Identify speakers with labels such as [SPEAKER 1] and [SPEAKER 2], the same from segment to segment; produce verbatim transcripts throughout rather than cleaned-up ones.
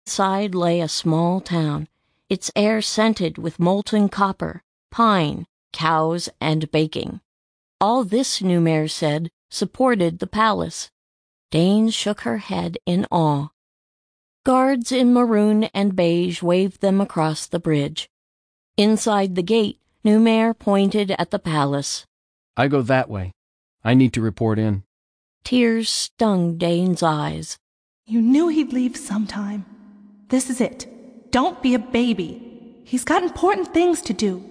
[SPEAKER 1] Inside lay a small town, its air scented with molten copper, pine, cows, and baking. All this, Numair said, supported the palace. Dane shook her head in awe. Guards in maroon and beige waved them across the bridge. Inside the gate, Numair pointed at the palace.
[SPEAKER 2] I go that way. I need to report in.
[SPEAKER 1] Tears stung Dane's eyes.
[SPEAKER 3] You knew he'd leave sometime. This is it. Don't be a baby. He's got important things to do.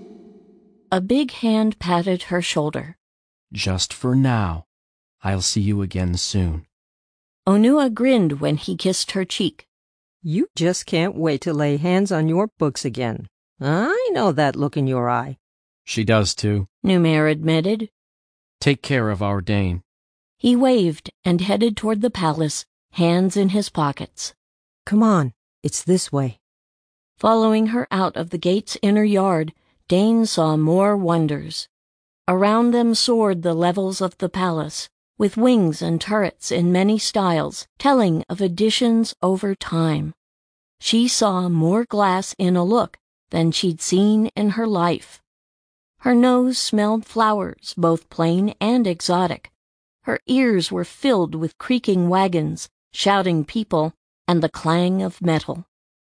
[SPEAKER 1] A big hand patted her shoulder.
[SPEAKER 2] Just for now. I'll see you again soon.
[SPEAKER 1] Onua grinned when he kissed her cheek.
[SPEAKER 4] You just can't wait to lay hands on your books again. I know that look in your eye.
[SPEAKER 2] She does too,
[SPEAKER 1] Numair admitted.
[SPEAKER 2] Take care of our Dane.
[SPEAKER 1] He waved and headed toward the palace, hands in his pockets.
[SPEAKER 4] Come on, it's this way.
[SPEAKER 1] Following her out of the gate's inner yard, Dane saw more wonders. Around them soared the levels of the palace, with wings and turrets in many styles, telling of additions over time. She saw more glass in a look than she'd seen in her life. Her nose smelled flowers, both plain and exotic. Her ears were filled with creaking wagons, shouting people, and the clang of metal.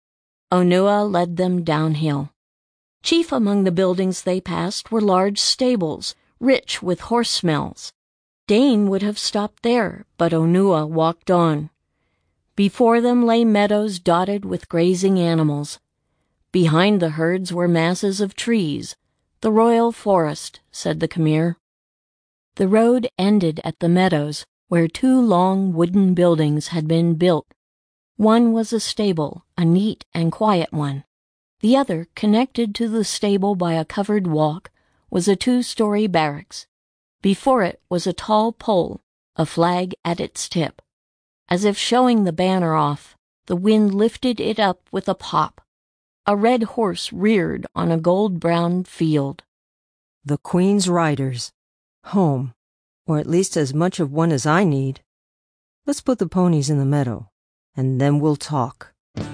[SPEAKER 1] Onua led them downhill. Chief among the buildings they passed were large stables, rich with horse smells. Dane would have stopped there, but Onua walked on. Before them lay meadows dotted with grazing animals. Behind the herds were masses of trees. The royal forest, said the Khmer. The road ended at the meadows, where two long wooden buildings had been built. One was a stable, a neat and quiet one. The other, connected to the stable by a covered walk, was a two-story barracks. Before it was a tall pole, a flag at its tip. As if showing the banner off, the wind lifted it up with a pop. A red horse reared on a gold-brown field.
[SPEAKER 4] The Queen's Riders. Home. Or at least as much of one as I need. Let's put the ponies in the meadow, and then we'll talk.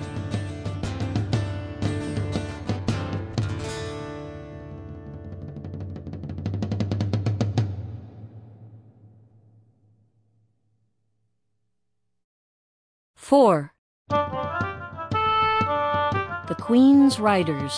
[SPEAKER 1] Four. The Queen's Riders.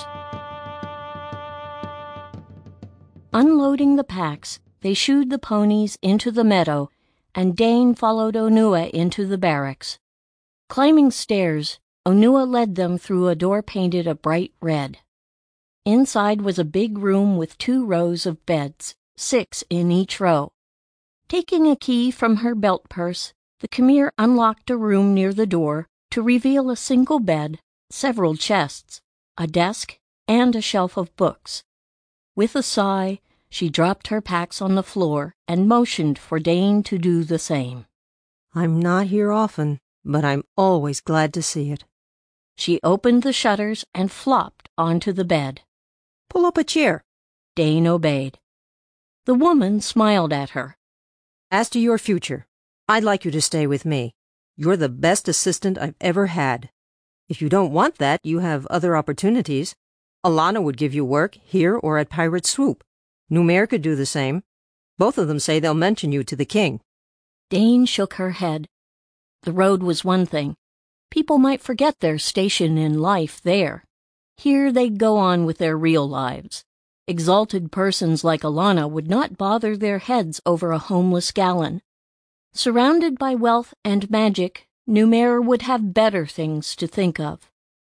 [SPEAKER 1] Unloading the packs, they shooed the ponies into the meadow, and Dane followed Onua into the barracks. Climbing stairs, Onua led them through a door painted a bright red. Inside was a big room with two rows of beds, six in each row. Taking a key from her belt purse, the Khmer unlocked a room near the door to reveal a single bed, several chests, a desk, and a shelf of books. With a sigh, she dropped her packs on the floor and motioned for Dane to do the same.
[SPEAKER 4] I'm not here often, but I'm always glad to see it.
[SPEAKER 1] She opened the shutters and flopped onto the bed.
[SPEAKER 4] Pull up a chair.
[SPEAKER 1] Dane obeyed. The woman smiled at her.
[SPEAKER 4] As to your future, I'd like you to stay with me. You're the best assistant I've ever had. If you don't want that, you have other opportunities. Alana would give you work, here or at Pirate Swoop. Numair could do the same. Both of them say they'll mention you to the king.
[SPEAKER 1] Dane shook her head. The road was one thing. People might forget their station in life there. Here they'd go on with their real lives. Exalted persons like Alana would not bother their heads over a homeless gallon. Surrounded by wealth and magic, Numair would have better things to think of.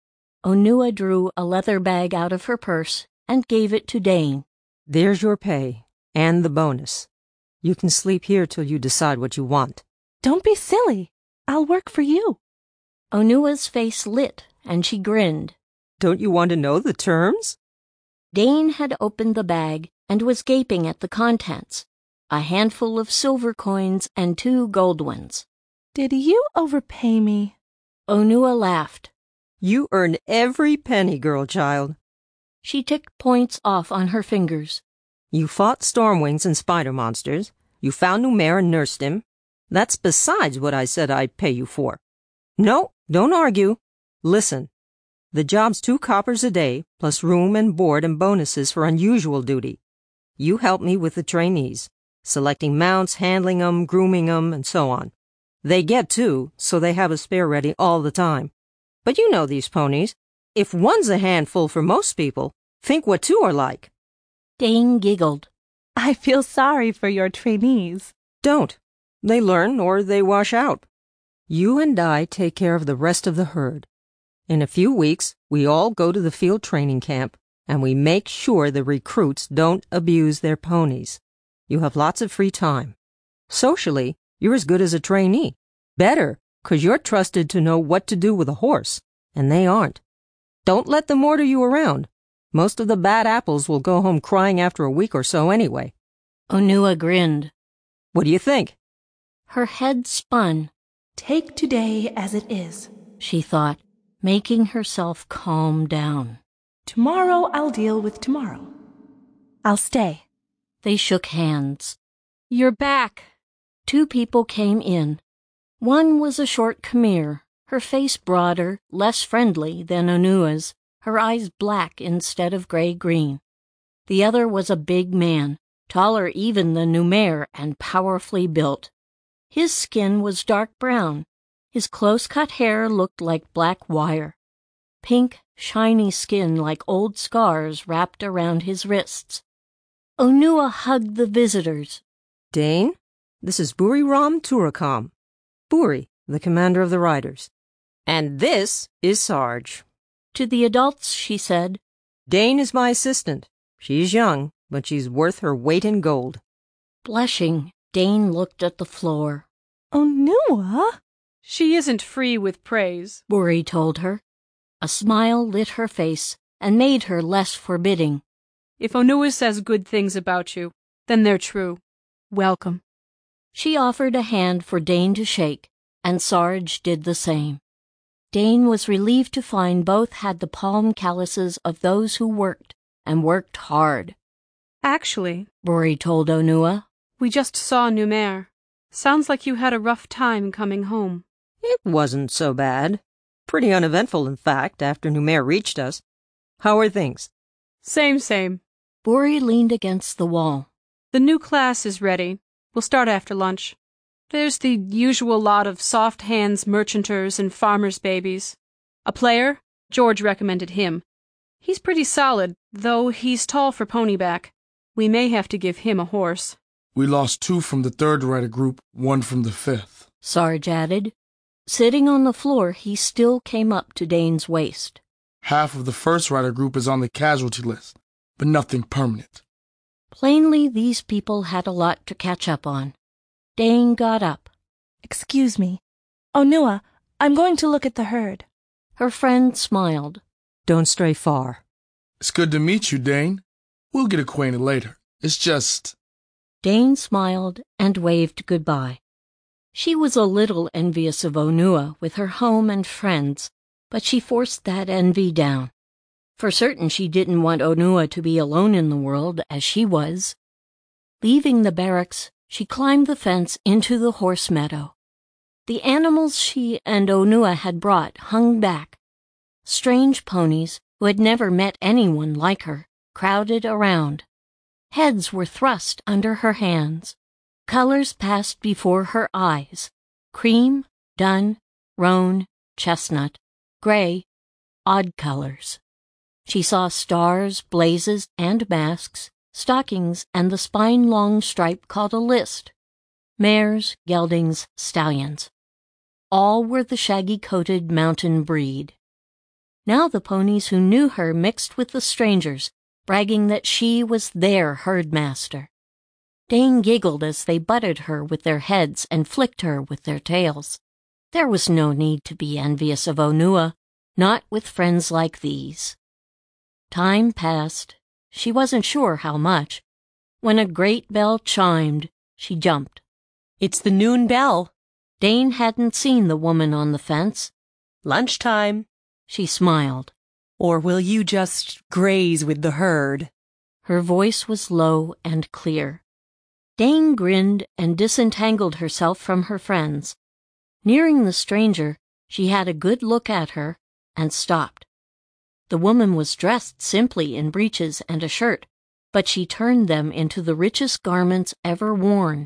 [SPEAKER 1] Onua drew a leather bag out of her purse and gave it to Dane.
[SPEAKER 4] There's your pay, and the bonus. You can sleep here till you decide what you want.
[SPEAKER 3] Don't be silly. I'll work for you.
[SPEAKER 1] Onua's face lit, and she grinned.
[SPEAKER 4] Don't you want to know the terms?
[SPEAKER 1] Dane had opened the bag and was gaping at the contents, a handful of silver coins and two gold ones.
[SPEAKER 3] Did you overpay me?
[SPEAKER 1] Onua laughed.
[SPEAKER 4] You earned every penny, girl child.
[SPEAKER 1] She ticked points off on her fingers.
[SPEAKER 4] You fought Stormwings and spider monsters. You found Numair and nursed him. That's besides what I said I'd pay you for. No, don't argue. Listen, the job's two coppers a day, plus room and board and bonuses for unusual duty. You help me with the trainees, selecting mounts, handling 'em, grooming 'em, and so on. They get two, so they have a spare ready all the time. But you know these ponies. If one's a handful for most people, think what two are like.
[SPEAKER 1] Dane giggled.
[SPEAKER 3] I feel sorry for your trainees.
[SPEAKER 4] Don't. They learn or they wash out. You and I take care of the rest of the herd. In a few weeks, we all go to the field training camp, and we make sure the recruits don't abuse their ponies. You have lots of free time. Socially, you're as good as a trainee. Better, 'cause you're trusted to know what to do with a horse, and they aren't. Don't let them order you around. Most of the bad apples will go home crying after a week or so anyway.
[SPEAKER 1] Onua grinned.
[SPEAKER 4] What do you think?
[SPEAKER 1] Her head spun.
[SPEAKER 3] Take today as it is.
[SPEAKER 1] She thought, making herself calm down.
[SPEAKER 3] Tomorrow I'll deal with tomorrow. I'll stay.
[SPEAKER 1] They shook hands.
[SPEAKER 5] You're back.
[SPEAKER 1] Two people came in. One was a short Khmer, her face broader, less friendly than Onua's, her eyes black instead of gray-green. The other was a big man, taller even than Numair and powerfully built. His skin was dark brown. His close-cut hair looked like black wire. Pink, shiny skin like old scars wrapped around his wrists. Onua hugged the visitors.
[SPEAKER 4] Dane, this is Buriram Turakam. Buri, the commander of the riders. And this is Sarge.
[SPEAKER 1] To the adults, she said,
[SPEAKER 4] Dane is my assistant. She's young, but she's worth her weight in gold.
[SPEAKER 1] Blushing, Dane looked at the floor.
[SPEAKER 3] Onua?
[SPEAKER 5] She isn't free with praise,
[SPEAKER 1] Buri told her. A smile lit her face and made her less forbidding.
[SPEAKER 5] If Onua says good things about you, then they're true. Welcome.
[SPEAKER 1] She offered a hand for Dane to shake, and Sarge did the same. Dane was relieved to find both had the palm calluses of those who worked, and worked hard.
[SPEAKER 5] Actually,
[SPEAKER 1] Buri told Onua,
[SPEAKER 5] we just saw Numair. Sounds like you had a rough time coming home.
[SPEAKER 4] It wasn't so bad. Pretty uneventful, in fact, after Numair reached us. How are things?
[SPEAKER 5] Same, same.
[SPEAKER 1] Buri leaned against the wall.
[SPEAKER 5] The new class is ready. We'll start after lunch. There's the usual lot of soft hands merchanters and farmers' babies. A player? George recommended him. He's pretty solid, though he's tall for ponyback. We may have to give him a horse.
[SPEAKER 6] We lost two from the third rider group, one from the fifth,
[SPEAKER 1] Sarge added. Sitting on the floor, he still came up to Dane's waist.
[SPEAKER 6] Half of the first rider group is on the casualty list, but nothing permanent.
[SPEAKER 1] Plainly, these people had a lot to catch up on. Dane got up.
[SPEAKER 3] Excuse me. Onua, I'm going to look at the herd.
[SPEAKER 1] Her friend smiled.
[SPEAKER 4] Don't stray far.
[SPEAKER 6] It's good to meet you, Dane. We'll get acquainted later. It's just...
[SPEAKER 1] Dane smiled and waved goodbye. She was a little envious of Onua with her home and friends, but she forced that envy down. For certain she didn't want Onua to be alone in the world as she was. Leaving the barracks, she climbed the fence into the horse meadow. The animals she and Onua had brought hung back. Strange ponies, who had never met anyone like her, crowded around. Heads were thrust under her hands. Colors passed before her eyes. Cream, dun, roan, chestnut, gray, odd colors. She saw stars, blazes, and masks, stockings, and the spine-long stripe called a list. Mares, geldings, stallions. All were the shaggy-coated mountain breed. Now the ponies who knew her mixed with the strangers, bragging that she was their herdmaster. Dane giggled as they butted her with their heads and flicked her with their tails. There was no need to be envious of Onua, not with friends like these. Time passed. She wasn't sure how much. When a great bell chimed, she jumped.
[SPEAKER 7] It's the noon bell.
[SPEAKER 1] Dane hadn't seen the woman on the fence.
[SPEAKER 7] Lunchtime.
[SPEAKER 1] She smiled.
[SPEAKER 7] Or will you just graze with the herd?
[SPEAKER 1] Her voice was low and clear. Dane grinned and disentangled herself from her friends. Nearing the stranger, she had a good look at her, and stopped. The woman was dressed simply in breeches and a shirt, but she turned them into the richest garments ever worn.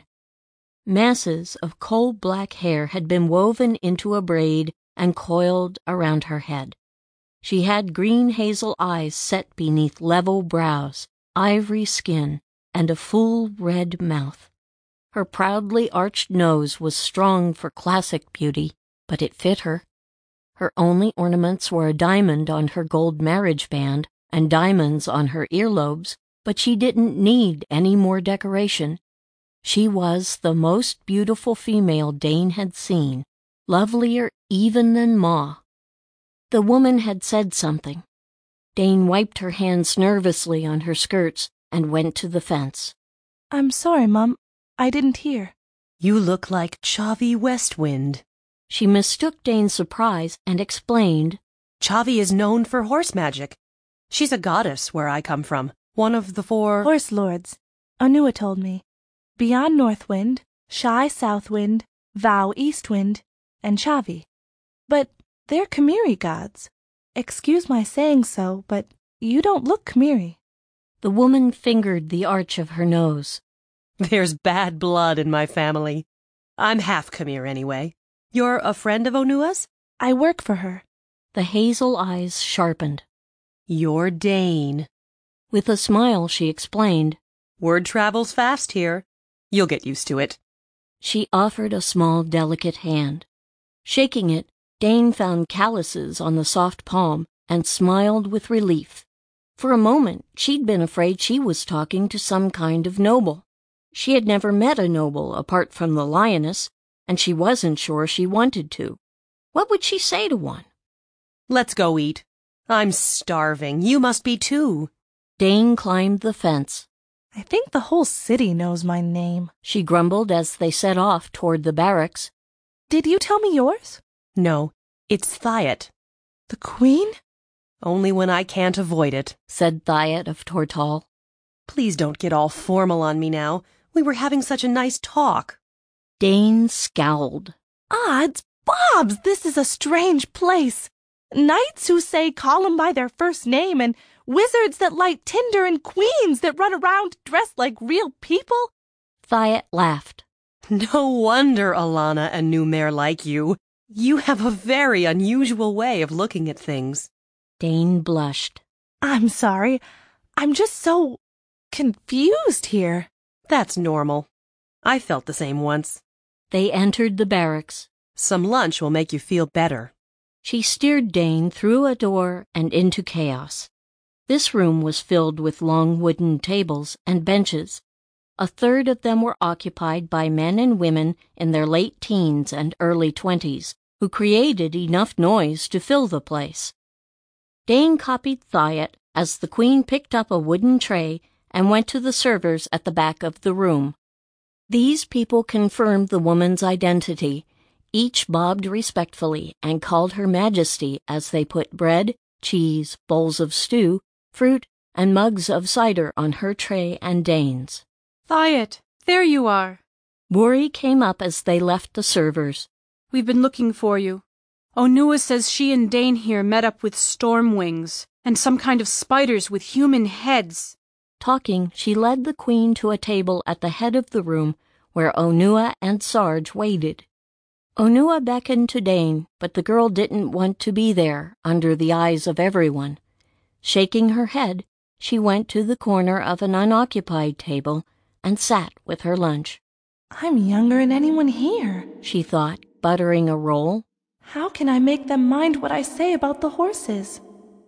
[SPEAKER 1] Masses of coal-black hair had been woven into a braid and coiled around her head. She had green hazel eyes set beneath level brows, ivory skin, and a full red mouth. Her proudly arched nose was strong for classic beauty, but it fit her. Her only ornaments were a diamond on her gold marriage band and diamonds on her earlobes, but she didn't need any more decoration. She was the most beautiful female Dane had seen, lovelier even than Ma. The woman had said something. Dane wiped her hands nervously on her skirts and went to the fence.
[SPEAKER 3] I'm sorry, Mum. I didn't hear.
[SPEAKER 7] You look like Chavi Westwind.
[SPEAKER 1] She mistook Dane's surprise and explained.
[SPEAKER 7] Chavi is known for horse magic. She's a goddess where I come from, one of the four...
[SPEAKER 3] Horse lords. Onua told me. Beyond Northwind, Shai Southwind, Vow Eastwind, and Chavi. But they're Khmiri gods. Excuse my saying so, but you don't look Khmiri.
[SPEAKER 1] The woman fingered the arch of her nose.
[SPEAKER 7] There's bad blood in my family. I'm half Khmer anyway. You're a friend of Onua's?
[SPEAKER 3] I work for her.
[SPEAKER 1] The hazel eyes sharpened.
[SPEAKER 7] You're Dane.
[SPEAKER 1] With a smile, she explained.
[SPEAKER 7] Word travels fast here. You'll get used to it.
[SPEAKER 1] She offered a small, delicate hand. Shaking it, Dane found calluses on the soft palm and smiled with relief. For a moment, she'd been afraid she was talking to some kind of noble. She had never met a noble apart from the lioness, and she wasn't sure she wanted to. What would she say to one?
[SPEAKER 7] Let's go eat. I'm starving. You must be too.
[SPEAKER 1] Dane climbed the fence.
[SPEAKER 3] I think the whole city knows my name,
[SPEAKER 1] she grumbled as they set off toward the barracks.
[SPEAKER 3] Did you tell me yours?
[SPEAKER 7] No, it's Thiot.
[SPEAKER 3] The Queen?
[SPEAKER 7] Only when I can't avoid it,
[SPEAKER 1] said Thiot of Tortall.
[SPEAKER 7] Please don't get all formal on me now. We were having such a nice talk.
[SPEAKER 1] Dane scowled.
[SPEAKER 3] Odds bobs, this is a strange place. Knights who say call 'em by their first name, and wizards that light tinder, and queens that run around dressed like real people.
[SPEAKER 1] Thiot laughed.
[SPEAKER 7] No wonder Alana and Numair like you. You have a very unusual way of looking at things.
[SPEAKER 1] Dane blushed.
[SPEAKER 3] I'm sorry. I'm just so confused here.
[SPEAKER 7] That's normal. I felt the same once.
[SPEAKER 1] They entered the barracks.
[SPEAKER 7] Some lunch will make you feel better.
[SPEAKER 1] She steered Dane through a door and into chaos. This room was filled with long wooden tables and benches. A third of them were occupied by men and women in their late teens and early twenties, who created enough noise to fill the place. Dane copied Thiot as the Queen picked up a wooden tray and went to the servers at the back of the room. These people confirmed the woman's identity. Each bobbed respectfully and called her Majesty as they put bread, cheese, bowls of stew, fruit, and mugs of cider on her tray and Dane's.
[SPEAKER 5] Thiot, there you are.
[SPEAKER 1] Buri came up as they left the servers.
[SPEAKER 5] We've been looking for you. Onua says she and Dane here met up with storm wings and some kind of spiders with human heads.
[SPEAKER 1] Talking, she led the Queen to a table at the head of the room where Onua and Sarge waited. Onua beckoned to Dane, but the girl didn't want to be there under the eyes of everyone. Shaking her head, she went to the corner of an unoccupied table and sat with her lunch.
[SPEAKER 3] I'm younger than anyone here,
[SPEAKER 1] she thought, buttering a roll.
[SPEAKER 3] How can I make them mind what I say about the horses?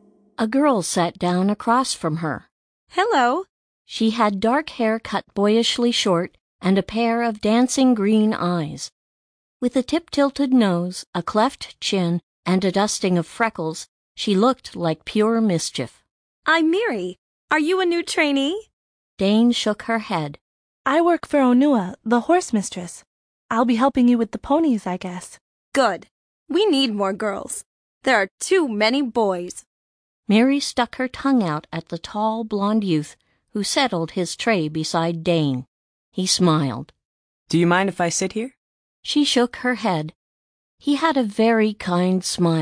[SPEAKER 1] A girl sat down across from her.
[SPEAKER 8] Hello.
[SPEAKER 1] She had dark hair cut boyishly short and a pair of dancing green eyes. With a tip-tilted nose, a cleft chin, and a dusting of freckles, she looked like pure mischief.
[SPEAKER 8] I'm Miri. Are you a new trainee?
[SPEAKER 1] Dane shook her head.
[SPEAKER 3] I work for Onua, the horse mistress. I'll be helping you with the ponies, I guess.
[SPEAKER 8] Good. We need more girls. There are too many boys.
[SPEAKER 1] Mary stuck her tongue out at the tall, blonde youth who settled his tray beside Dane. He smiled.
[SPEAKER 2] Do you mind if I sit here?
[SPEAKER 1] She shook her head. He had a very kind smile,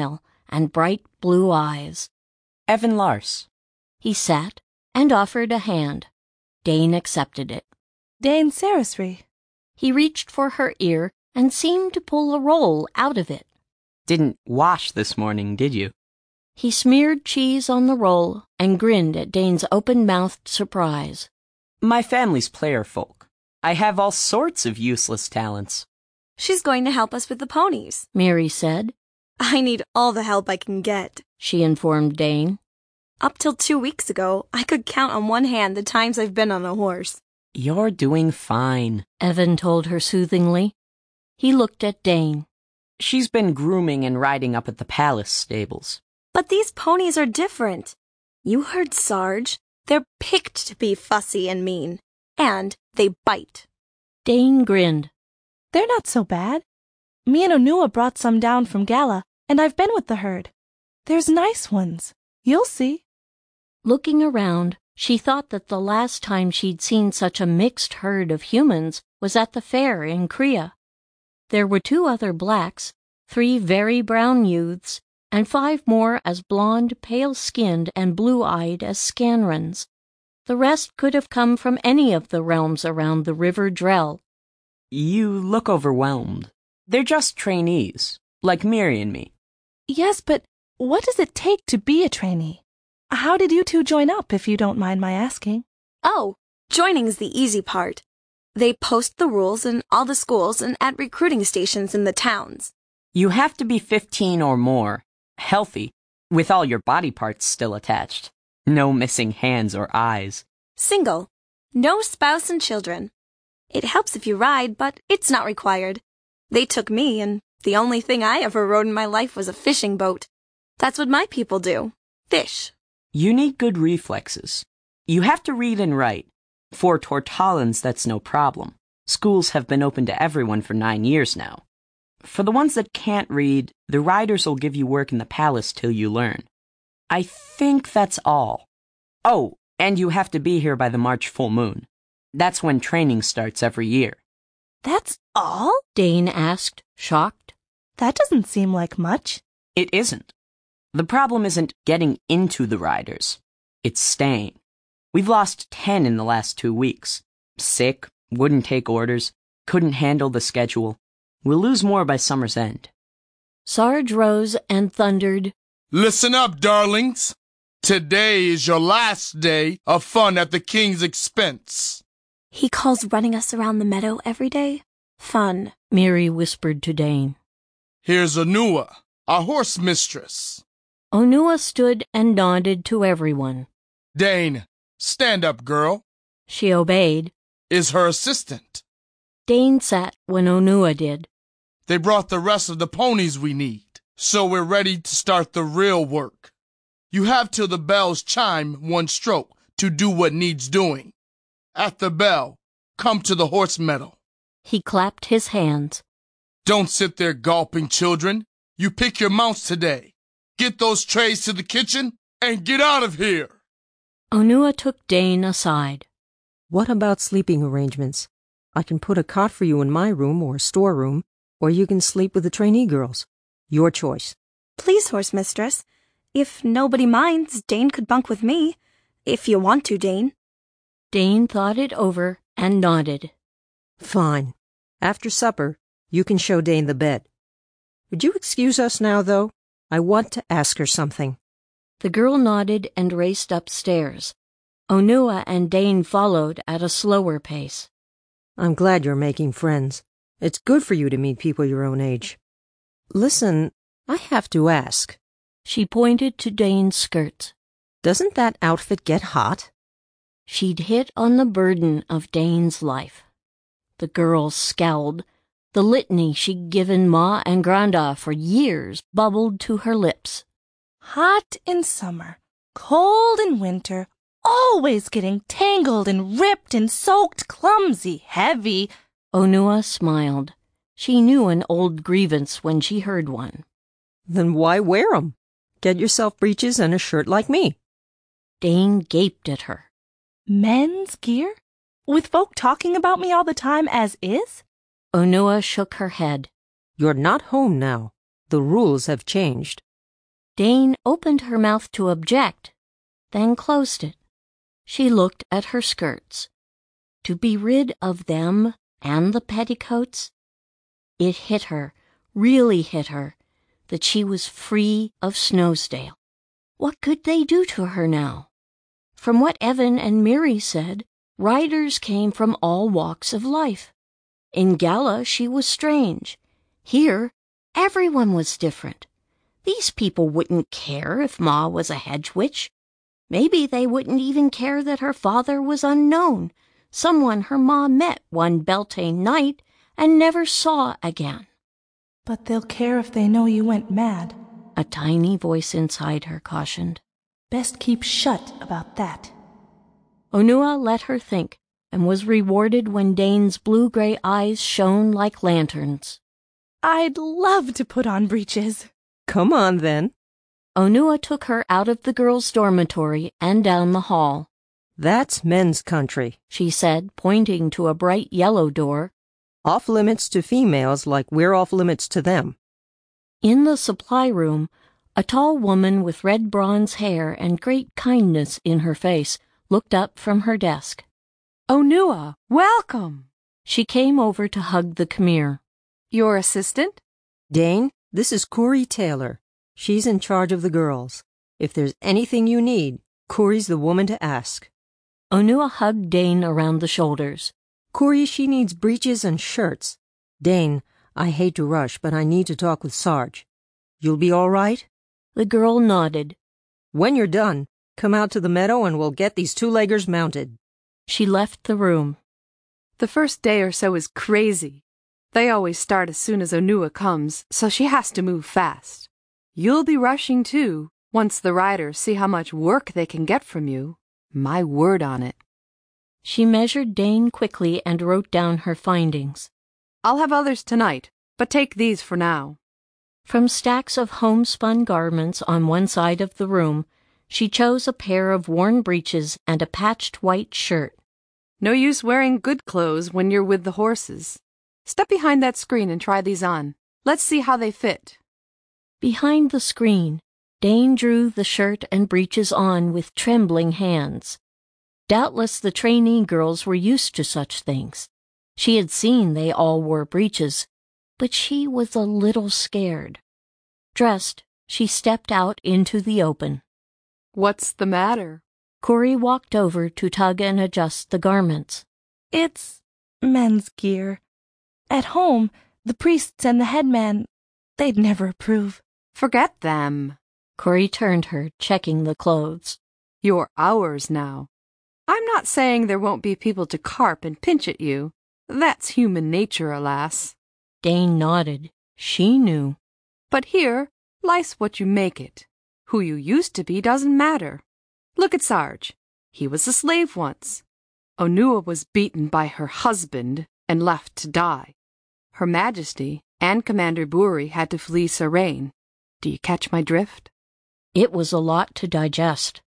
[SPEAKER 1] and bright blue eyes.
[SPEAKER 2] Evan Lars.
[SPEAKER 1] He sat and offered a hand. Dane accepted it.
[SPEAKER 3] Dane Sarasri.
[SPEAKER 1] He reached for her ear and seemed to pull a roll out of it.
[SPEAKER 2] Didn't wash this morning, did you?
[SPEAKER 1] He smeared cheese on the roll and grinned at Dane's open-mouthed surprise.
[SPEAKER 2] My family's player folk. I have all sorts of useless talents.
[SPEAKER 8] She's going to help us with the ponies,
[SPEAKER 1] Mary said.
[SPEAKER 8] I need all the help I can get,
[SPEAKER 1] she informed Dane.
[SPEAKER 8] Up till two weeks ago, I could count on one hand the times I've been on a horse.
[SPEAKER 2] You're doing fine,
[SPEAKER 1] Evan told her soothingly. He looked at Dane.
[SPEAKER 2] She's been grooming and riding up at the palace stables.
[SPEAKER 8] But these ponies are different. You heard Sarge. They're picked to be fussy and mean. And they bite.
[SPEAKER 1] Dane grinned.
[SPEAKER 3] They're not so bad. Me and Onua brought some down from Gala, and I've been with the herd. There's nice ones. You'll see.
[SPEAKER 1] Looking around, she thought that the last time she'd seen such a mixed herd of humans was at the fair in Krea. There were two other blacks, three very brown youths, and five more as blonde, pale-skinned, and blue-eyed as Scanrans. The rest could have come from any of the realms around the River Drell.
[SPEAKER 2] You look overwhelmed. They're just trainees, like Miri and me.
[SPEAKER 3] Yes, but what does it take to be a trainee? How did you two join up, if you don't mind my asking?
[SPEAKER 8] Oh, joining's the easy part. They post the rules in all the schools and at recruiting stations in the towns.
[SPEAKER 2] You have to be fifteen or more, healthy, with all your body parts still attached. No missing hands or eyes.
[SPEAKER 8] Single. No spouse and children. It helps if you ride, but it's not required. They took me, and the only thing I ever rode in my life was a fishing boat. That's what my people do. Fish.
[SPEAKER 2] You need good reflexes. You have to read and write. For Tortallans, that's no problem. Schools have been open to everyone for nine years now. For the ones that can't read, the riders will give you work in the palace till you learn. I think that's all. Oh, and you have to be here by the March full moon. That's when training starts every year.
[SPEAKER 3] That's all?
[SPEAKER 1] Dane asked, shocked.
[SPEAKER 3] That doesn't seem like much.
[SPEAKER 2] It isn't. The problem isn't getting into the riders. It's staying. We've lost ten in the last two weeks. Sick, wouldn't take orders, couldn't handle the schedule. We'll lose more by summer's end.
[SPEAKER 1] Sarge rose and thundered,
[SPEAKER 6] Listen up, darlings. Today is your last day of fun at the king's expense.
[SPEAKER 8] He calls running us around the meadow every day fun,
[SPEAKER 1] Miri whispered to Dane.
[SPEAKER 6] Here's Onua, our horse mistress.
[SPEAKER 1] Onua stood and nodded to everyone.
[SPEAKER 6] Dane, stand up, girl,
[SPEAKER 1] She obeyed.
[SPEAKER 6] is her assistant.
[SPEAKER 1] Dane sat when Onua did.
[SPEAKER 6] They brought the rest of the ponies we need, so we're ready to start the real work. You have till the bells chime one stroke to do what needs doing. At the bell, come to the horse meadow.
[SPEAKER 1] He clapped his hands.
[SPEAKER 6] Don't sit there gulping, children. You pick your mounts today. Get those trays to the kitchen and get out of here.
[SPEAKER 1] Onua took Dane aside.
[SPEAKER 4] What about sleeping arrangements? I can put a cot for you in my room or storeroom, or you can sleep with the trainee girls. Your choice.
[SPEAKER 8] Please, horse mistress. If nobody minds, Dane could bunk with me. If you want to, Dane.
[SPEAKER 1] Dane thought it over and nodded.
[SPEAKER 4] Fine. After supper, you can show Dane the bed. Would you excuse us now, though? I want to ask her something.
[SPEAKER 1] The girl nodded and raced upstairs. Onua and Dane followed at a slower pace.
[SPEAKER 4] I'm glad you're making friends. It's good for you to meet people your own age. Listen, I have to ask.
[SPEAKER 1] She pointed to Dane's skirts.
[SPEAKER 4] Doesn't that outfit get hot?
[SPEAKER 1] She'd hit on the burden of Dane's life. The girl scowled. The litany she'd given Ma and Granda for years bubbled to her lips.
[SPEAKER 3] Hot in summer, cold in winter, always getting tangled and ripped and soaked, clumsy, heavy.
[SPEAKER 1] Onua smiled. She knew an old grievance when she heard one.
[SPEAKER 4] Then why wear 'em? Get yourself breeches and a shirt like me.
[SPEAKER 1] Dane gaped at her.
[SPEAKER 3] Men's gear? With folk talking about me all the time as is?
[SPEAKER 1] Onua shook her head.
[SPEAKER 4] You're not home now. The rules have changed.
[SPEAKER 1] Dane opened her mouth to object, then closed it. She looked at her skirts. To be rid of them and the petticoats? It hit her, really hit her, that she was free of Snows-Dale. What could they do to her now? From what Evan and Miri said, riders came from all walks of life. In Gala she was strange. Here, everyone was different. These people wouldn't care if Ma was a hedge witch. Maybe they wouldn't even care that her father was unknown, someone her Ma met one Beltane night and never saw again.
[SPEAKER 3] But they'll care if they know you went mad,
[SPEAKER 1] a tiny voice inside her cautioned.
[SPEAKER 3] Best keep shut about that.
[SPEAKER 1] Onua let her think, and was rewarded when Dane's blue-gray eyes shone like lanterns.
[SPEAKER 3] I'd love to put on breeches.
[SPEAKER 4] Come on, then.
[SPEAKER 1] Onua took her out of the girls' dormitory and down the hall.
[SPEAKER 4] That's men's country,
[SPEAKER 1] she said, pointing to a bright yellow door.
[SPEAKER 4] Off-limits to females like we're off-limits to them.
[SPEAKER 1] In the supply room, a tall woman with red bronze hair and great kindness in her face looked up from her desk.
[SPEAKER 9] Onua, welcome!
[SPEAKER 1] She came over to hug the Khmer.
[SPEAKER 9] Your assistant?
[SPEAKER 4] Dane, this is Corey Taylor. She's in charge of the girls. If there's anything you need, Corey's the woman to ask.
[SPEAKER 1] Onua hugged Dane around the shoulders.
[SPEAKER 4] Corey, she needs breeches and shirts. Dane, I hate to rush, but I need to talk with Sarge. You'll be all right?
[SPEAKER 1] The girl nodded.
[SPEAKER 4] When you're done, come out to the meadow and we'll get these two-leggers mounted.
[SPEAKER 1] She left the room.
[SPEAKER 9] The first day or so is crazy. They always start as soon as Onua comes, so she has to move fast. You'll be rushing too, once the riders see how much work they can get from you. My word on it.
[SPEAKER 1] She measured Dane quickly and wrote down her findings.
[SPEAKER 9] I'll have others tonight, but take these for now.
[SPEAKER 1] From stacks of homespun garments on one side of the room, she chose a pair of worn breeches and a patched white shirt.
[SPEAKER 9] No use wearing good clothes when you're with the horses. Step behind that screen and try these on. Let's see how they fit.
[SPEAKER 1] Behind the screen, Dane drew the shirt and breeches on with trembling hands. Doubtless the trainee girls were used to such things. She had seen they all wore breeches, but she was a little scared. Dressed, she stepped out into the open.
[SPEAKER 9] What's the matter?
[SPEAKER 1] Corey walked over to tug and adjust the garments.
[SPEAKER 3] It's men's gear. At home, the priests and the headman, they'd never approve.
[SPEAKER 9] Forget them.
[SPEAKER 1] Corey turned her, checking the clothes.
[SPEAKER 9] You're ours now. I'm not saying there won't be people to carp and pinch at you. That's human nature, alas.
[SPEAKER 1] Dane nodded. She knew.
[SPEAKER 9] But here, life's what you make it. Who you used to be doesn't matter. Look at Sarge. He was a slave once. Onua was beaten by her husband and left to die. Her Majesty and Commander Buri had to flee Sarain. Do you catch my drift?
[SPEAKER 1] It was a lot to digest.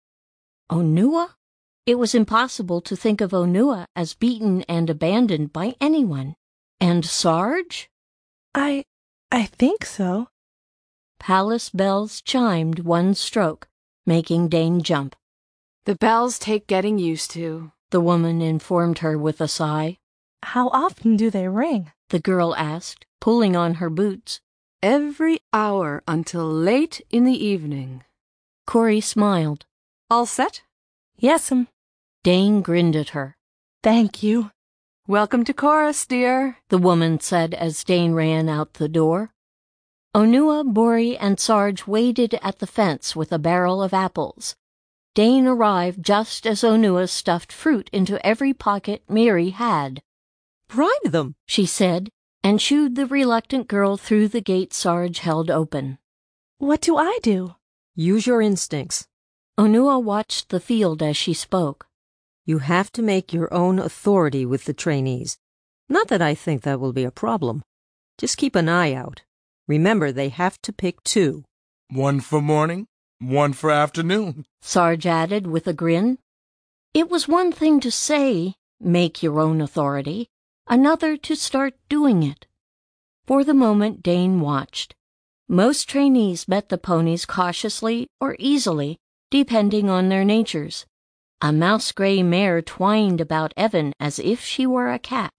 [SPEAKER 1] Onua? It was impossible to think of Onua as beaten and abandoned by anyone. And Sarge?
[SPEAKER 3] I... I think so.
[SPEAKER 1] Palace bells chimed one stroke, making Dane jump.
[SPEAKER 9] The bells take getting used to,
[SPEAKER 1] the woman informed her with a sigh.
[SPEAKER 3] How often do they ring?
[SPEAKER 1] The girl asked, pulling on her boots.
[SPEAKER 9] Every hour until late in the evening.
[SPEAKER 1] Corey smiled.
[SPEAKER 9] All set?
[SPEAKER 3] Yes'm.
[SPEAKER 1] Dane grinned at her.
[SPEAKER 3] Thank you.
[SPEAKER 9] Welcome to chorus, dear,
[SPEAKER 1] the woman said as Dane ran out the door. Onua, Buri, and Sarge waited at the fence with a barrel of apples. Dane arrived just as Onua stuffed fruit into every pocket Miri had.
[SPEAKER 4] Bribe them,
[SPEAKER 1] she said, and shooed the reluctant girl through the gate Sarge held open.
[SPEAKER 3] What do I do?
[SPEAKER 4] Use your instincts.
[SPEAKER 1] Onua watched the field as she spoke.
[SPEAKER 4] You have to make your own authority with the trainees. Not that I think that will be a problem. Just keep an eye out. Remember, they have to pick two.
[SPEAKER 6] One for morning, one for afternoon,
[SPEAKER 1] Sarge added with a grin. It was one thing to say, make your own authority, another to start doing it. For the moment Dane watched. Most trainees met the ponies cautiously or easily, depending on their natures. A mouse-gray mare twined about Evan as if she were a cat.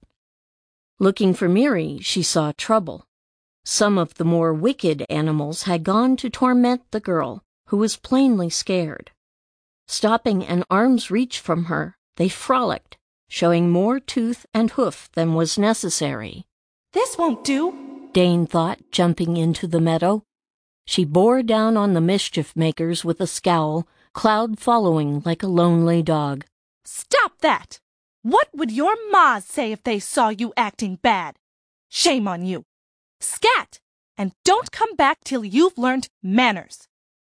[SPEAKER 1] Looking for Miri, she saw trouble. Some of the more wicked animals had gone to torment the girl, who was plainly scared. Stopping an arm's reach from her, they frolicked, showing more tooth and hoof than was necessary.
[SPEAKER 3] This won't do,
[SPEAKER 1] Dane thought, jumping into the meadow. She bore down on the mischief-makers with a scowl, Cloud following like a lonely dog.
[SPEAKER 3] Stop that! What would your ma's say if they saw you acting bad? Shame on you. Scat! And don't come back till you've learned manners.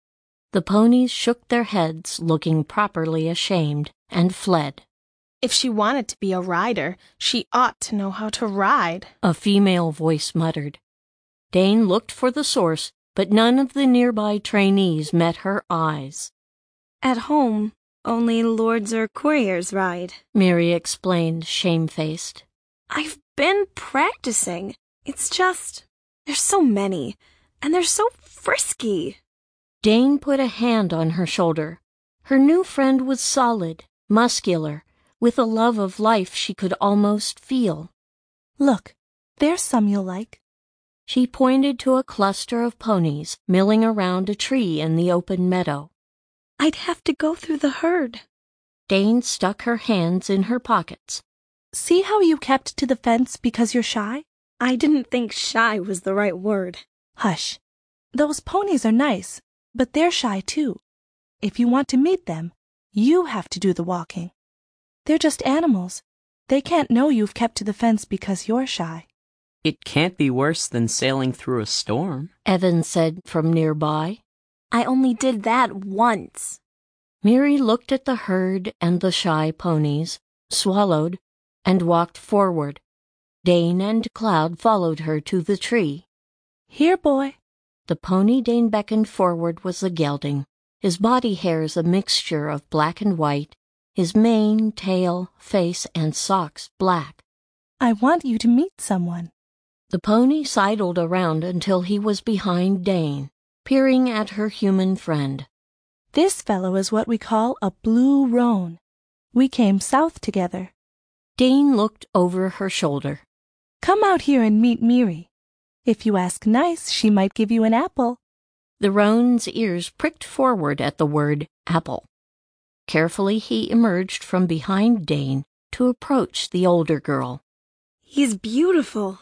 [SPEAKER 1] The ponies shook their heads, looking properly ashamed, and fled.
[SPEAKER 10] If she wanted to be a rider, she ought to know how to ride,
[SPEAKER 1] a female voice muttered. Dane looked for the source, but none of the nearby trainees met her eyes.
[SPEAKER 8] At home, only lords or couriers ride,
[SPEAKER 1] Miri explained, shamefaced.
[SPEAKER 8] I've been practicing. It's just, there's so many, and they're so frisky.
[SPEAKER 1] Dane put a hand on her shoulder. Her new friend was solid, muscular, with a love of life she could almost feel.
[SPEAKER 3] Look, there's some you'll like.
[SPEAKER 1] She pointed to a cluster of ponies milling around a tree in the open meadow.
[SPEAKER 8] I'd have to go through the herd.
[SPEAKER 1] Dane stuck her hands in her pockets.
[SPEAKER 3] See how you kept to the fence because you're shy?
[SPEAKER 8] I didn't think shy was the right word.
[SPEAKER 3] Hush. Those ponies are nice, but they're shy too. If you want to meet them, you have to do the walking. They're just animals. They can't know you've kept to the fence because you're shy.
[SPEAKER 2] It can't be worse than sailing through a storm,
[SPEAKER 1] Evan said from nearby.
[SPEAKER 8] I only did that once.
[SPEAKER 1] Miri looked at the herd and the shy ponies, swallowed, and walked forward. Dane and Cloud followed her to the tree.
[SPEAKER 3] Here, boy.
[SPEAKER 1] The pony Dane beckoned forward was a gelding, his body hairs a mixture of black and white, his mane, tail, face, and socks black.
[SPEAKER 3] I want you to meet someone.
[SPEAKER 1] The pony sidled around until he was behind Dane, peering at her human friend.
[SPEAKER 3] This fellow is what we call a blue roan. We came south together.
[SPEAKER 1] Dane looked over her shoulder.
[SPEAKER 3] Come out here and meet Miri. If you ask nice, she might give you an apple.
[SPEAKER 1] The roan's ears pricked forward at the word apple. Carefully he emerged from behind Dane to approach the older girl.
[SPEAKER 8] He's beautiful.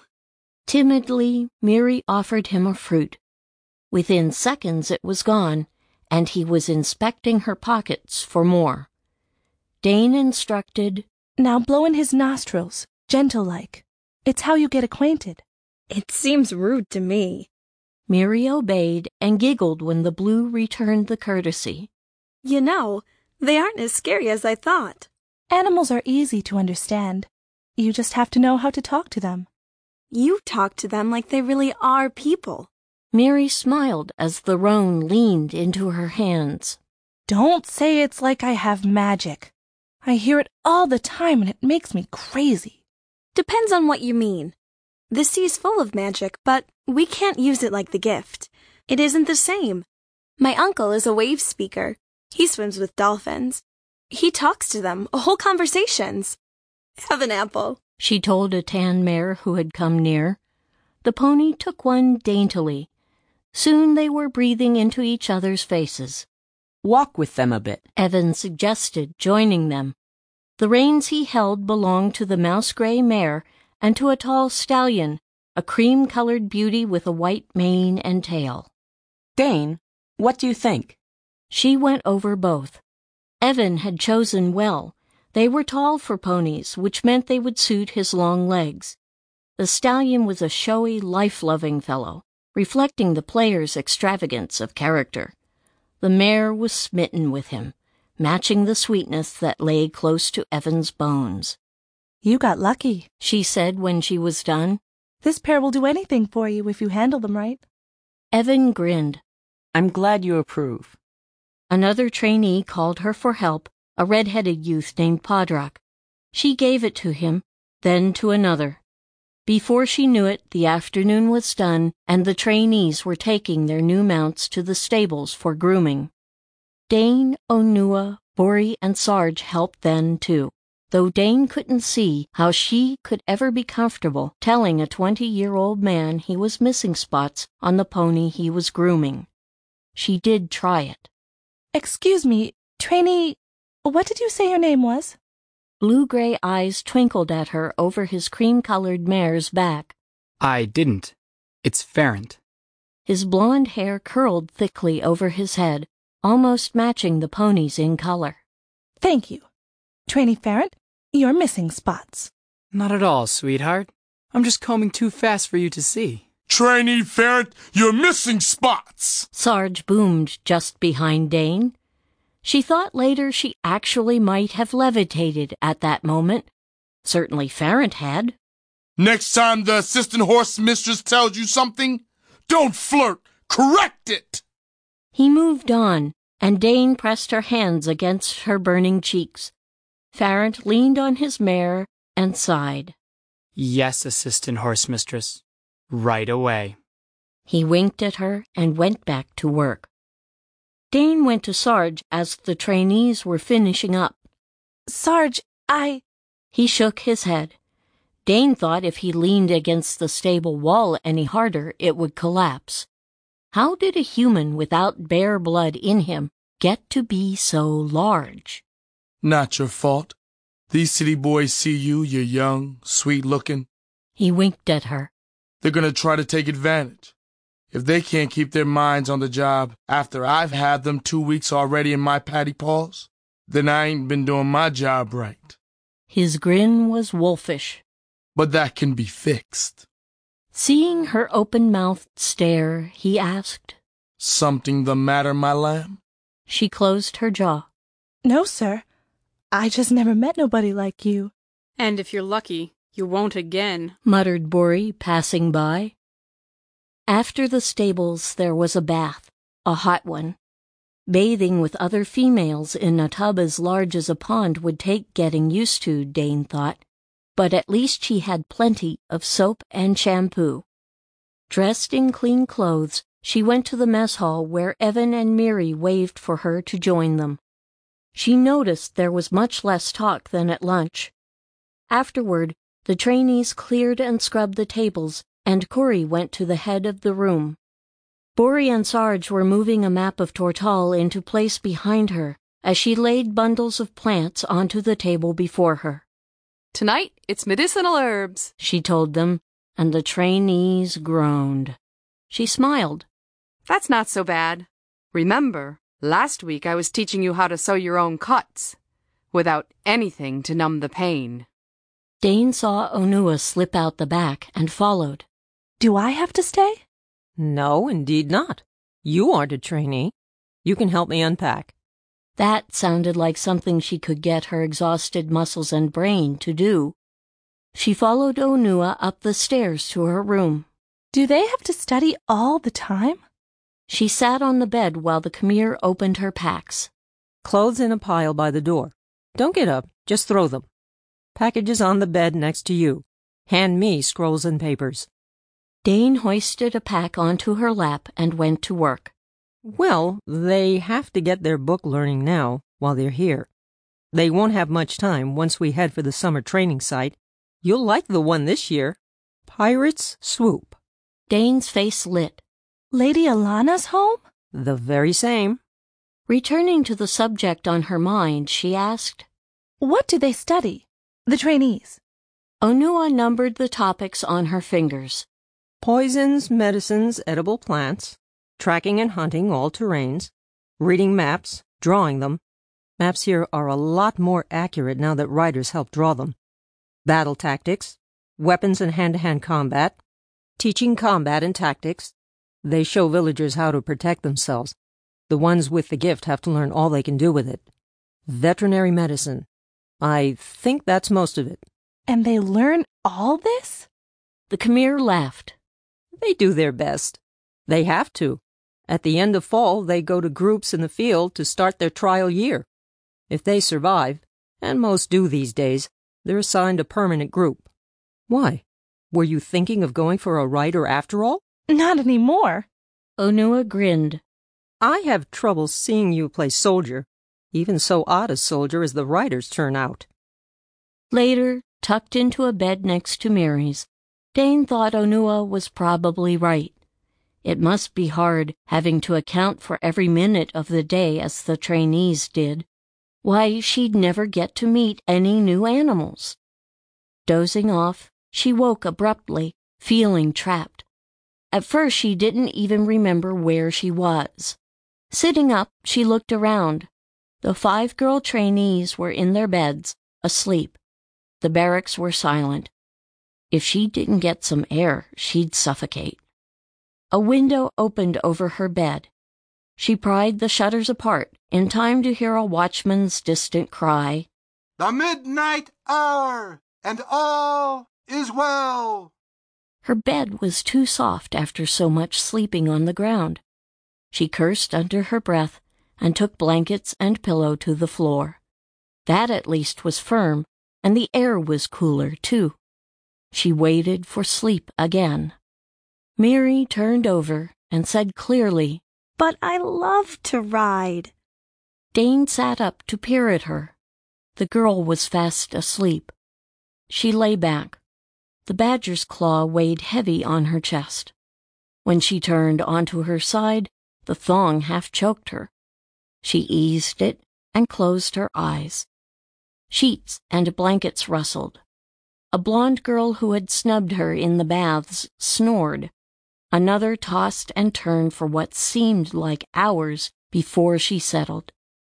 [SPEAKER 1] Timidly, Miri offered him a fruit. Within seconds it was gone, and he was inspecting her pockets for more. Dane instructed,
[SPEAKER 3] Now blow in his nostrils, gentle-like. It's how you get acquainted.
[SPEAKER 8] It seems rude to me.
[SPEAKER 1] Miri obeyed and giggled when the blue returned the courtesy.
[SPEAKER 8] You know, they aren't as scary as I thought.
[SPEAKER 3] Animals are easy to understand. You just have to know how to talk to them.
[SPEAKER 8] You talk to them like they really are people.
[SPEAKER 1] Miri smiled as the roan leaned into her hands.
[SPEAKER 3] Don't say it's like I have magic. I hear it all the time and it makes me crazy.
[SPEAKER 8] Depends on what you mean. The sea's full of magic, but we can't use it like the gift. It isn't the same. My uncle is a wave speaker. He swims with dolphins. He talks to them, whole conversations. Have an apple,
[SPEAKER 1] she told a tan mare who had come near. The pony took one daintily. Soon they were breathing into each other's faces.
[SPEAKER 2] Walk with them a bit,
[SPEAKER 1] Evan suggested, joining them. The reins he held belonged to the mouse-gray mare and to a tall stallion, a cream-colored beauty with a white mane and tail.
[SPEAKER 2] Dane, what do you think?
[SPEAKER 1] She went over both. Evan had chosen well. They were tall for ponies, which meant they would suit his long legs. The stallion was a showy, life-loving fellow, reflecting the player's extravagance of character. The mare was smitten with him, matching the sweetness that lay close to Evan's bones.
[SPEAKER 3] You got lucky,
[SPEAKER 1] she said when she was done.
[SPEAKER 3] This pair will do anything for you if you handle them right.
[SPEAKER 1] Evan grinned.
[SPEAKER 2] I'm glad you approve.
[SPEAKER 1] Another trainee called her for help, a red-headed youth named Podrock. She gave it to him, then to another. Before she knew it, the afternoon was done, and the trainees were taking their new mounts to the stables for grooming. Dane, Onua, Bori, and Sarge helped then, too, though Dane couldn't see how she could ever be comfortable telling a twenty-year-old man he was missing spots on the pony he was grooming. She did try it.
[SPEAKER 3] Excuse me, trainee, what did you say your name was?
[SPEAKER 1] Blue-gray eyes twinkled at her over his cream-colored mare's back.
[SPEAKER 11] I didn't. It's Farrant.
[SPEAKER 1] His blonde hair curled thickly over his head, almost matching the pony's in color.
[SPEAKER 3] Thank you. Trainee Farrant, you're missing spots.
[SPEAKER 11] Not at all, sweetheart. I'm just combing too fast for you to see.
[SPEAKER 6] Trainee Farrant, you're missing spots!
[SPEAKER 1] Sarge boomed just behind Dane. She thought later she actually might have levitated at that moment. Certainly Farrant had.
[SPEAKER 6] Next time the assistant horse mistress tells you something, don't flirt. Correct it!
[SPEAKER 1] He moved on, and Dane pressed her hands against her burning cheeks. Farrant leaned on his mare and sighed.
[SPEAKER 11] Yes, assistant horse mistress. Right away.
[SPEAKER 1] He winked at her and went back to work. Dane went to Sarge as the trainees were finishing up.
[SPEAKER 3] Sarge, I...
[SPEAKER 1] He shook his head. Dane thought if he leaned against the stable wall any harder, it would collapse. How did a human without bear blood in him get to be so large?
[SPEAKER 6] Not your fault. These city boys see you, you're young, sweet-looking.
[SPEAKER 1] He winked at her.
[SPEAKER 6] They're gonna try to take advantage. If they can't keep their minds on the job after I've had them two weeks already in my patty paws, then I ain't been doing my job right.
[SPEAKER 1] His grin was wolfish.
[SPEAKER 6] But that can be fixed.
[SPEAKER 1] Seeing her open-mouthed stare, he asked,
[SPEAKER 6] Something the matter, my lamb?
[SPEAKER 1] She closed her jaw.
[SPEAKER 3] No, sir. I just never met nobody like you.
[SPEAKER 5] And if you're lucky, you won't again,
[SPEAKER 1] muttered Bori, passing by. After the stables there was a bath, a hot one. Bathing with other females in a tub as large as a pond would take getting used to, Dane thought, but at least she had plenty of soap and shampoo. Dressed in clean clothes, she went to the mess hall where Evan and Miri waved for her to join them. She noticed there was much less talk than at lunch. Afterward, the trainees cleared and scrubbed the tables, and Corey went to the head of the room. Bori and Sarge were moving a map of Tortal into place behind her as she laid bundles of plants onto the table before her.
[SPEAKER 9] Tonight, it's medicinal herbs,
[SPEAKER 1] she told them, and the trainees groaned. She smiled.
[SPEAKER 9] That's not so bad. Remember, last week I was teaching you how to sew your own cuts, without anything to numb the pain.
[SPEAKER 1] Dane saw Onua slip out the back and followed.
[SPEAKER 3] Do I have to stay?
[SPEAKER 4] No, indeed not. You aren't a trainee. You can help me unpack.
[SPEAKER 1] That sounded like something she could get her exhausted muscles and brain to do. She followed Onua up the stairs to her room.
[SPEAKER 3] Do they have to study all the time?
[SPEAKER 1] She sat on the bed while the Khmer opened her packs.
[SPEAKER 4] Clothes in a pile by the door. Don't get up, just throw them. Packages on the bed next to you. Hand me scrolls and papers.
[SPEAKER 1] Dane hoisted a pack onto her lap and went to work.
[SPEAKER 4] Well, they have to get their book learning now, while they're here. They won't have much time once we head for the summer training site. You'll like the one this year. Pirates Swoop.
[SPEAKER 1] Dane's face lit.
[SPEAKER 3] Lady Alana's home?
[SPEAKER 4] The very same.
[SPEAKER 1] Returning to the subject on her mind, she asked,
[SPEAKER 3] What do they study? The trainees.
[SPEAKER 1] Onua numbered the topics on her fingers.
[SPEAKER 4] Poisons, medicines, edible plants, tracking and hunting all terrains, reading maps, drawing them. Maps here are a lot more accurate now that writers help draw them. Battle tactics, weapons and hand-to-hand combat, teaching combat and tactics. They show villagers how to protect themselves. The ones with the gift have to learn all they can do with it. Veterinary medicine. I think that's most of it.
[SPEAKER 3] And they learn all this?
[SPEAKER 1] The Khmer laughed.
[SPEAKER 4] They do their best. They have to. At the end of fall, they go to groups in the field to start their trial year. If they survive, and most do these days, they're assigned a permanent group. Why? Were you thinking of going for a rider after all?
[SPEAKER 3] Not anymore.
[SPEAKER 1] Onua grinned.
[SPEAKER 4] I have trouble seeing you play soldier, even so odd a soldier as the riders turn out.
[SPEAKER 1] Later, tucked into a bed next to Mary's, Dane thought Onua was probably right. It must be hard having to account for every minute of the day as the trainees did. Why, she'd never get to meet any new animals. Dozing off, she woke abruptly, feeling trapped. At first, she didn't even remember where she was. Sitting up, she looked around. The five girl trainees were in their beds, asleep. The barracks were silent. If she didn't get some air, she'd suffocate. A window opened over her bed. She pried the shutters apart in time to hear a watchman's distant cry,
[SPEAKER 12] "The midnight hour, and all is well."
[SPEAKER 1] Her bed was too soft after so much sleeping on the ground. She cursed under her breath and took blankets and pillow to the floor. That at least was firm, and the air was cooler, too. She waited for sleep again. Mary turned over and said clearly,
[SPEAKER 8] "But I love to ride."
[SPEAKER 1] Dane sat up to peer at her. The girl was fast asleep. She lay back. The badger's claw weighed heavy on her chest. When she turned onto her side, the thong half choked her. She eased it and closed her eyes. Sheets and blankets rustled. A blonde girl who had snubbed her in the baths snored. Another tossed and turned for what seemed like hours before she settled.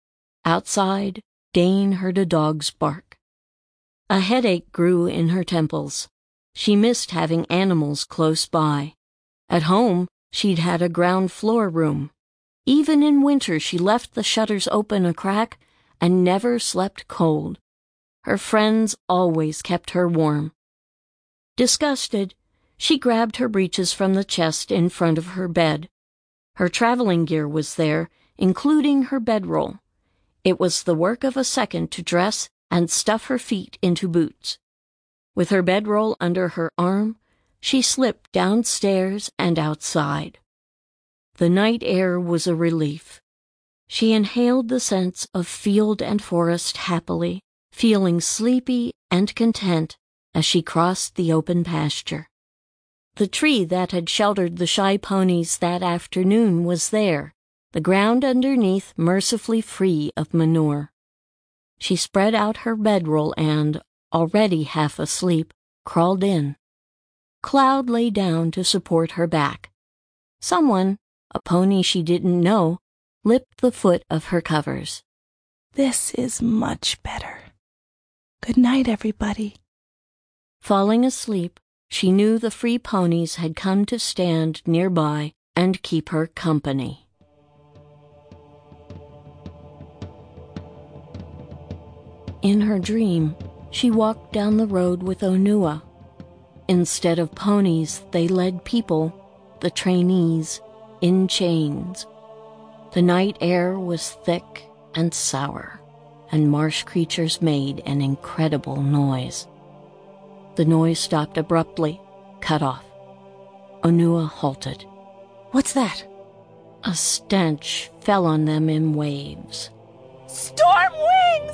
[SPEAKER 1] Outside, Dane heard a dog's bark. A headache grew in her temples. She missed having animals close by. At home, she'd had a ground floor room. Even in winter, she left the shutters open a crack and never slept cold. Her friends always kept her warm. Disgusted, she grabbed her breeches from the chest in front of her bed. Her traveling gear was there, including her bedroll. It was the work of a second to dress and stuff her feet into boots. With her bedroll under her arm, she slipped downstairs and outside. The night air was a relief. She inhaled the scents of field and forest happily, feeling sleepy and content as she crossed the open pasture. The tree that had sheltered the shy ponies that afternoon was there, the ground underneath mercifully free of manure. She spread out her bedroll and, already half asleep, crawled in. Cloud lay down to support her back. Someone, a pony she didn't know, lipped the foot of her covers.
[SPEAKER 3] This is much better. Good night, everybody.
[SPEAKER 1] Falling asleep, she knew the free ponies had come to stand nearby and keep her company. In her dream, she walked down the road with Onua. Instead of ponies, they led people, the trainees, in chains. The night air was thick and sour, and marsh creatures made an incredible noise. The noise stopped abruptly, cut off. Onua halted.
[SPEAKER 7] What's that?
[SPEAKER 1] A stench fell on them in waves.
[SPEAKER 3] Storm wings!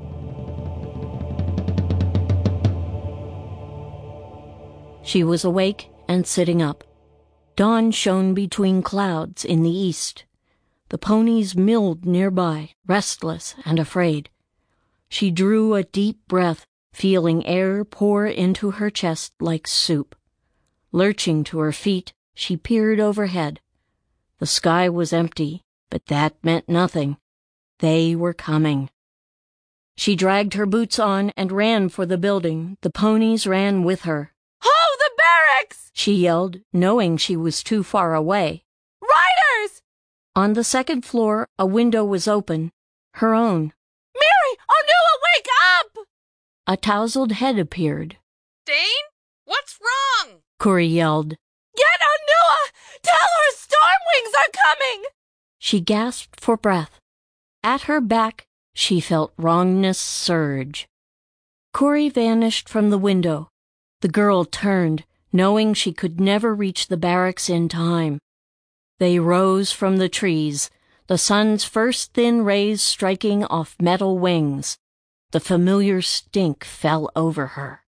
[SPEAKER 1] She was awake and sitting up. Dawn shone between clouds in the east. The ponies milled nearby, restless and afraid. She drew a deep breath, feeling air pour into her chest like soup. Lurching to her feet, she peered overhead. The sky was empty, but that meant nothing. They were coming. She dragged her boots on and ran for the building. The ponies ran with her.
[SPEAKER 3] Ho, the barracks!
[SPEAKER 1] She yelled, knowing she was too far away.
[SPEAKER 3] Riders!
[SPEAKER 1] On the second floor, a window was open. Her own.
[SPEAKER 3] Mary! Onua, wake up!
[SPEAKER 1] A tousled head appeared.
[SPEAKER 13] Dane? What's wrong?
[SPEAKER 1] Cori yelled.
[SPEAKER 3] Get Onua! Tell her storm wings are coming!
[SPEAKER 1] She gasped for breath. At her back, she felt wrongness surge. Cori vanished from the window. The girl turned, knowing she could never reach the barracks in time. They rose from the trees, the sun's first thin rays striking off metal wings. The familiar stink fell over her.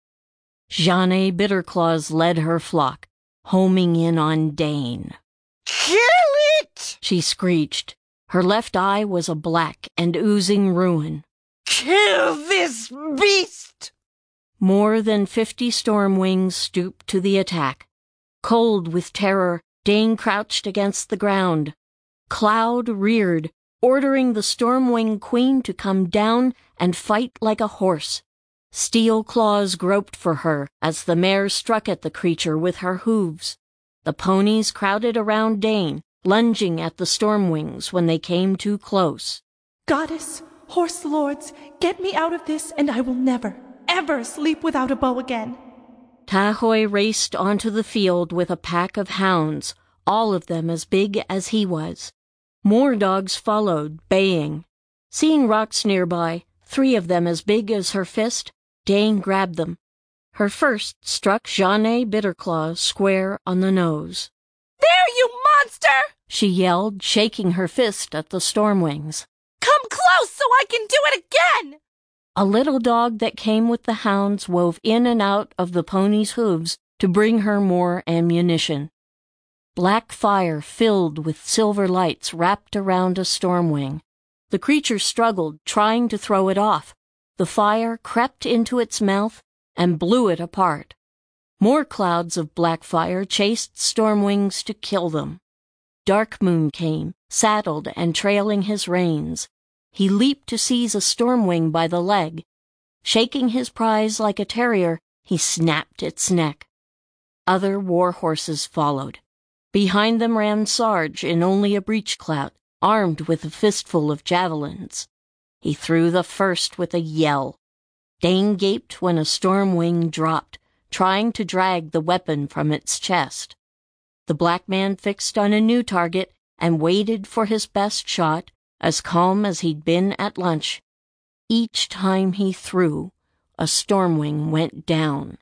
[SPEAKER 1] Jeanne Bitterclaws led her flock, homing in on Dane.
[SPEAKER 14] "Kill it!"
[SPEAKER 1] she screeched. Her left eye was a black and oozing ruin.
[SPEAKER 14] "Kill this beast!"
[SPEAKER 1] More than fifty Stormwings stooped to the attack. Cold with terror, Dane crouched against the ground. Cloud reared, ordering the Stormwing Queen to come down and fight like a horse. Steel claws groped for her as the mare struck at the creature with her hooves. The ponies crowded around Dane, lunging at the Stormwings when they came too close.
[SPEAKER 3] "Goddess, horse lords, get me out of this, and I will never, ever sleep without a bow again."
[SPEAKER 1] Tahoe raced onto the field with a pack of hounds, all of them as big as he was. More dogs followed, baying. Seeing rocks nearby, three of them as big as her fist, Dane grabbed them. Her first struck Jeanne Bitterclaw square on the nose.
[SPEAKER 10] "There, you monster!"
[SPEAKER 1] she yelled, shaking her fist at the Stormwings.
[SPEAKER 10] "Come close so I can do it again!"
[SPEAKER 1] A little dog that came with the hounds wove in and out of the pony's hooves to bring her more ammunition. Black fire filled with silver lights wrapped around a Stormwing. The creature struggled, trying to throw it off. The fire crept into its mouth and blew it apart. More clouds of black fire chased Stormwings to kill them. Darkmoon came, saddled and trailing his reins. He leaped to seize a Stormwing by the leg. Shaking his prize like a terrier, he snapped its neck. Other war horses followed. Behind them ran Sarge in only a breechclout, armed with a fistful of javelins. He threw the first with a yell. Dane gaped when a Stormwing dropped, trying to drag the weapon from its chest. The black man fixed on a new target and waited for his best shot, as calm as he'd been at lunch. Each time he threw, a Stormwing went down.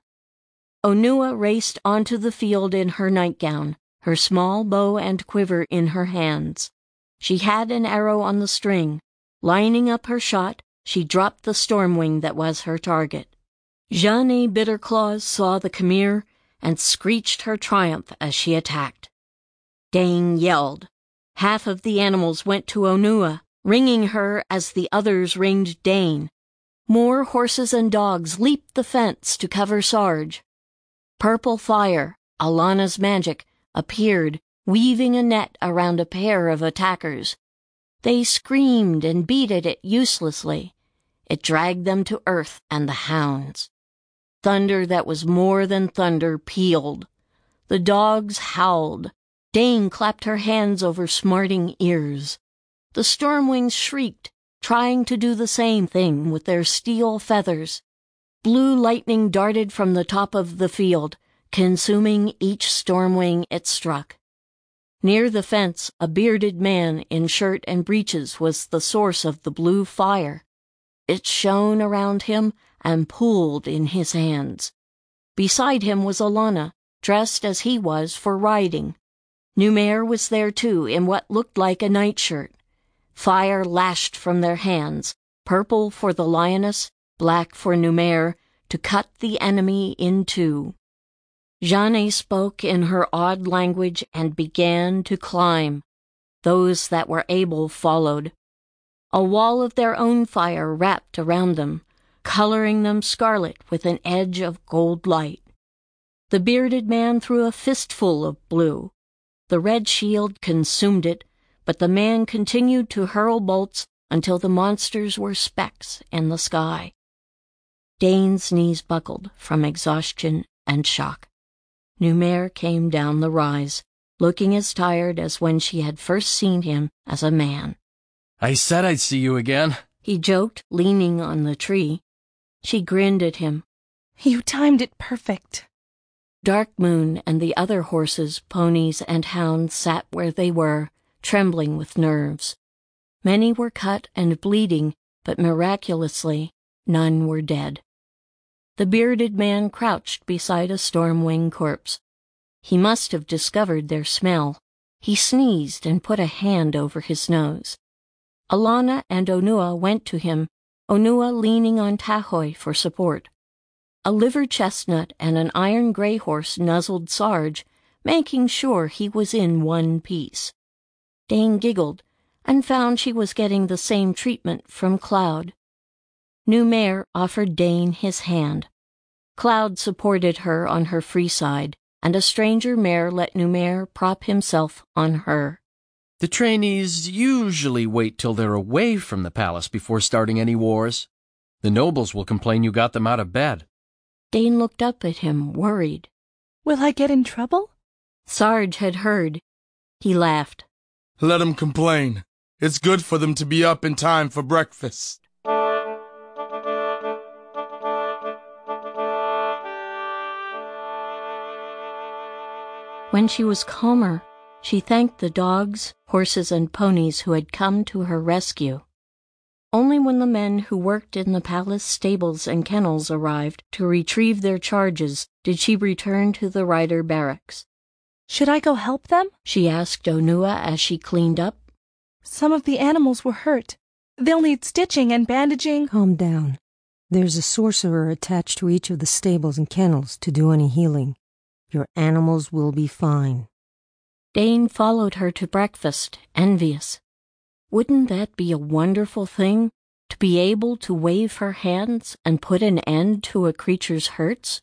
[SPEAKER 1] Onua raced onto the field in her nightgown, her small bow and quiver in her hands. She had an arrow on the string. Lining up her shot, she dropped the Stormwing that was her target. Jeanne Bitterclaws saw the Khmer and screeched her triumph as she attacked. Dane yelled. Half of the animals went to Onua, ringing her as the others ringed Dane. More horses and dogs leaped the fence to cover Sarge. Purple fire, Alana's magic, appeared, weaving a net around a pair of attackers. They screamed and beat at it uselessly. It dragged them to earth and the hounds. Thunder that was more than thunder pealed. The dogs howled. Dane clapped her hands over smarting ears. The Stormwings shrieked, trying to do the same thing with their steel feathers. Blue lightning darted from the top of the field, consuming each Stormwing it struck. Near the fence, a bearded man in shirt and breeches was the source of the blue fire. It shone around him and pooled in his hands. Beside him was Alana, dressed as he was for riding. Numair was there too, in what looked like a nightshirt. Fire lashed from their hands, purple for the lioness, black for Numair, to cut the enemy in two. Jeanne spoke in her odd language and began to climb. Those that were able followed. A wall of their own fire wrapped around them, coloring them scarlet with an edge of gold light. The bearded man threw a fistful of blue. The red shield consumed it, but the man continued to hurl bolts until the monsters were specks in the sky. Dane's knees buckled from exhaustion and shock. Numair came down the rise, looking as tired as when she had first seen him as a man.
[SPEAKER 15] I said I'd see you again,
[SPEAKER 1] he joked, leaning on the tree. She grinned at him.
[SPEAKER 3] You timed it perfect.
[SPEAKER 1] Darkmoon and the other horses, ponies, and hounds sat where they were, trembling with nerves. Many were cut and bleeding, but miraculously, none were dead. The bearded man crouched beside a Stormwing corpse. He must have discovered their smell. He sneezed and put a hand over his nose. Alanna and Onua went to him, Onua leaning on Tahoe for support. A liver chestnut and an iron gray horse nuzzled Sarge, making sure he was in one piece. Dane giggled and found she was getting the same treatment from Cloud. Numair offered Dane his hand. Cloud supported her on her free side, and a stranger mare let Numair prop himself on her.
[SPEAKER 15] The trainees usually wait till they're away from the palace before starting any wars. The nobles will complain you got them out of bed.
[SPEAKER 1] Dane looked up at him, worried.
[SPEAKER 3] Will I get in trouble?
[SPEAKER 1] Sarge had heard. He laughed.
[SPEAKER 6] Let 'em complain. It's good for them to be up in time for breakfast.
[SPEAKER 1] When she was calmer, she thanked the dogs, horses, and ponies who had come to her rescue. Only when the men who worked in the palace stables and kennels arrived to retrieve their charges did she return to the rider barracks.
[SPEAKER 3] Should I go help them?
[SPEAKER 1] She asked Onua as she cleaned up.
[SPEAKER 3] Some of the animals were hurt. They'll need stitching and bandaging.
[SPEAKER 4] Calm down. There's a sorcerer attached to each of the stables and kennels to do any healing. Your animals will be fine.
[SPEAKER 1] Dane followed her to breakfast, envious. Wouldn't that be a wonderful thing, to be able to wave her hands and put an end to a creature's hurts?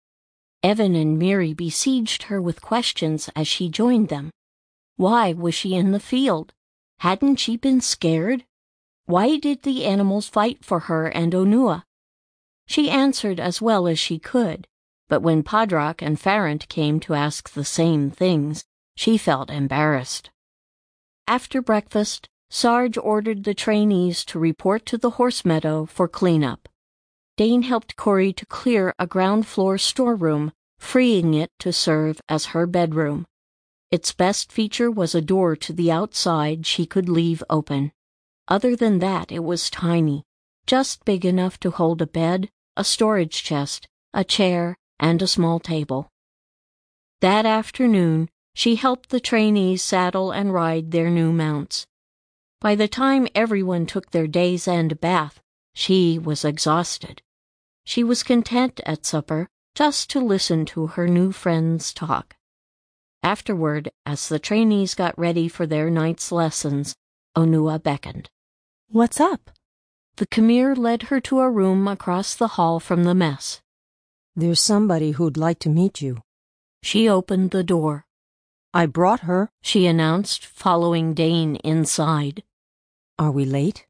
[SPEAKER 1] Evan and Miri besieged her with questions as she joined them. Why was she in the field? Hadn't she been scared? Why did the animals fight for her and Onua? She answered as well as she could, but when Padrak and Farrant came to ask the same things, she felt embarrassed. After breakfast, Sarge ordered the trainees to report to the horse meadow for cleanup. Dane helped Corey to clear a ground-floor storeroom, freeing it to serve as her bedroom. Its best feature was a door to the outside she could leave open. Other than that, it was tiny, just big enough to hold a bed, a storage chest, a chair, and a small table. That afternoon, she helped the trainees saddle and ride their new mounts. By the time everyone took their day's end bath, she was exhausted. She was content at supper just to listen to her new friends talk. Afterward, as the trainees got ready for their night's lessons, Onua beckoned.
[SPEAKER 3] What's up?
[SPEAKER 1] The Khmer led her to a room across the hall from the mess.
[SPEAKER 4] There's somebody who'd like to meet you.
[SPEAKER 1] She opened the door.
[SPEAKER 4] I brought her,
[SPEAKER 1] she announced, following Dane inside.
[SPEAKER 4] Are we late?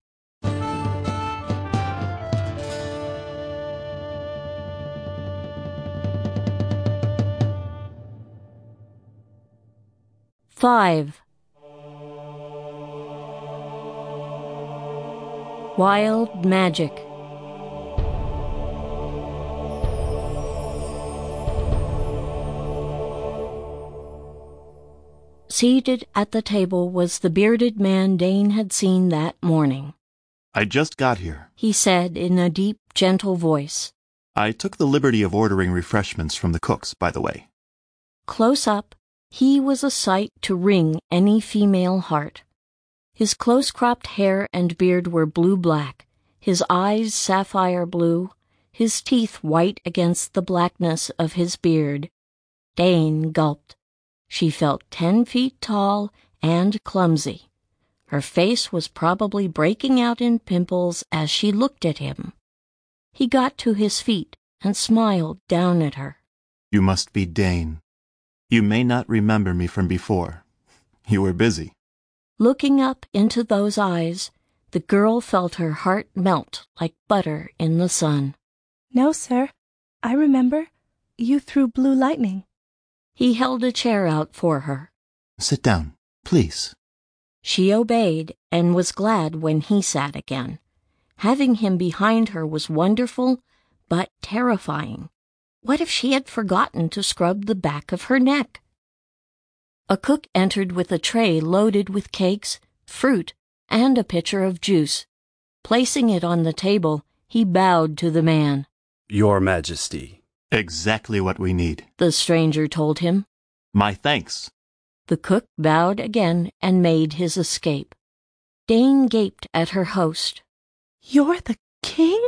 [SPEAKER 1] Five. Wild Magic. Seated at the table was the bearded man Dane had seen that morning.
[SPEAKER 16] I just got here,
[SPEAKER 1] he said in a deep, gentle voice.
[SPEAKER 16] I took the liberty of ordering refreshments from the cooks, by the way.
[SPEAKER 1] Close up, he was a sight to wring any female heart. His close-cropped hair and beard were blue-black, his eyes sapphire blue, his teeth white against the blackness of his beard. Dane gulped. She felt ten feet tall and clumsy. Her face was probably breaking out in pimples as she looked at him. He got to his feet and smiled down at her.
[SPEAKER 16] You must be Dane. You may not remember me from before. You were busy.
[SPEAKER 1] Looking up into those eyes, the girl felt her heart melt like butter in the sun.
[SPEAKER 3] No, sir. I remember. You threw blue lightning.
[SPEAKER 1] He held a chair out for her.
[SPEAKER 16] Sit down, please.
[SPEAKER 1] She obeyed and was glad when he sat again. Having him behind her was wonderful, but terrifying. What if she had forgotten to scrub the back of her neck? A cook entered with a tray loaded with cakes, fruit, and a pitcher of juice. Placing it on the table, he bowed to the man.
[SPEAKER 17] Your Majesty.
[SPEAKER 16] Exactly what we need.
[SPEAKER 1] The stranger told him.
[SPEAKER 16] My thanks.
[SPEAKER 1] The cook bowed again and made his escape. Dane gaped at her host.
[SPEAKER 3] You're the king?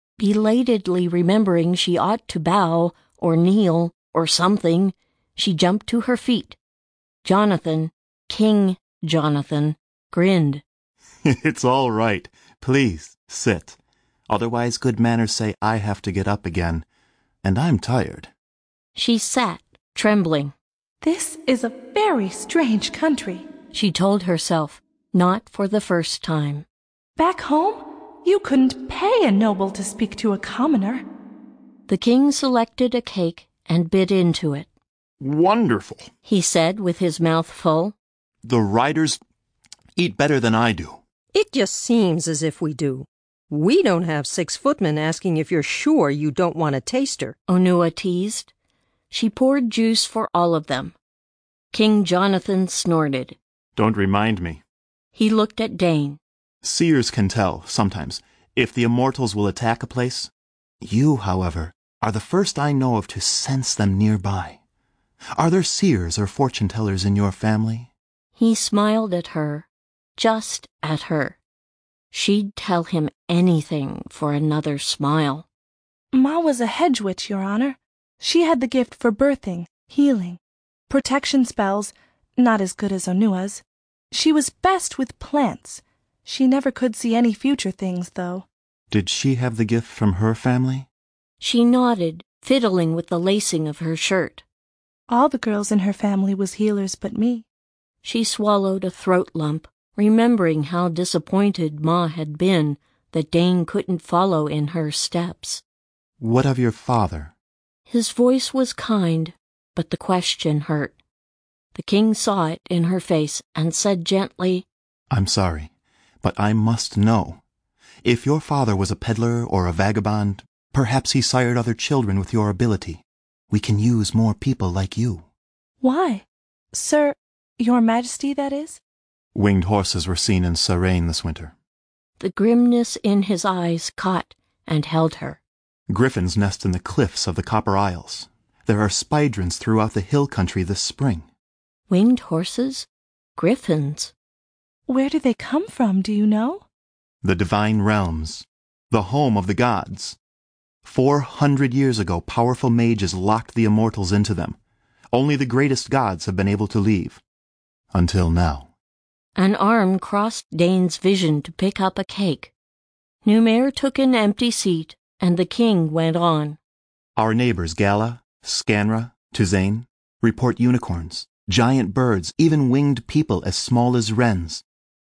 [SPEAKER 1] Belatedly remembering she ought to bow or kneel or something, she jumped to her feet. Jonathan, King Jonathan, grinned.
[SPEAKER 16] It's all right. Please, sit. Otherwise, good manners say I have to get up again, and I'm tired.
[SPEAKER 1] She sat, trembling.
[SPEAKER 3] This is a very strange country,
[SPEAKER 1] she told herself, not for the first time.
[SPEAKER 3] Back home, you couldn't pay a noble to speak to a commoner.
[SPEAKER 1] The king selected a cake and bit into it.
[SPEAKER 16] Wonderful,
[SPEAKER 1] he said with his mouth full.
[SPEAKER 16] The riders eat better than I do.
[SPEAKER 4] It just seems as if we do. We don't have six footmen asking if you're sure you don't want a taster,
[SPEAKER 1] Onua teased. She poured juice for all of them. King Jonathan snorted.
[SPEAKER 16] Don't remind me.
[SPEAKER 1] He looked at Dane.
[SPEAKER 16] Seers can tell, sometimes, if the immortals will attack a place. You, however, are the first I know of to sense them nearby. Are there seers or fortune-tellers in your family?
[SPEAKER 1] He smiled at her, just at her. She'd tell him anything for another smile.
[SPEAKER 3] Ma was a hedge witch, Your Honor. She had the gift for birthing, healing, protection spells, not as good as Onua's. She was best with plants. She never could see any future things, though.
[SPEAKER 16] Did she have the gift from her family?
[SPEAKER 1] She nodded, fiddling with the lacing of her shirt.
[SPEAKER 3] All the girls in her family was healers but me.
[SPEAKER 1] She swallowed a throat lump, remembering how disappointed Ma had been that Dane couldn't follow in her steps.
[SPEAKER 16] What of your father?
[SPEAKER 1] His voice was kind, but the question hurt. The king saw it in her face and said gently,
[SPEAKER 16] I'm sorry, but I must know. If your father was a peddler or a vagabond, perhaps he sired other children with your ability. We can use more people like you.
[SPEAKER 3] Why? Sir, Your Majesty, that is?
[SPEAKER 16] Winged horses were seen in Sarain this winter.
[SPEAKER 1] The grimness in his eyes caught and held her.
[SPEAKER 16] Griffins nest in the cliffs of the Copper Isles. There are spydrens throughout the hill country this spring.
[SPEAKER 1] Winged horses? Griffins?
[SPEAKER 3] Where do they come from, do you know?
[SPEAKER 16] The divine realms. The home of the gods. Four hundred years ago, powerful mages locked the immortals into them. Only the greatest gods have been able to leave. Until now.
[SPEAKER 1] An arm crossed Dane's vision to pick up a cake. Numair took an empty seat, and the king went on.
[SPEAKER 16] Our neighbors Gala, Scanra, Tuzain report unicorns, giant birds, even winged people as small as wrens.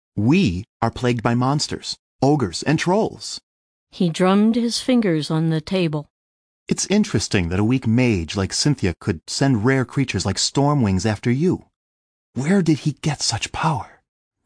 [SPEAKER 16] We are plagued by monsters, ogres, and trolls.
[SPEAKER 1] He drummed his fingers on the table.
[SPEAKER 16] It's interesting that a weak mage like Cynthia could send rare creatures like Stormwings after you. Where did he get such power?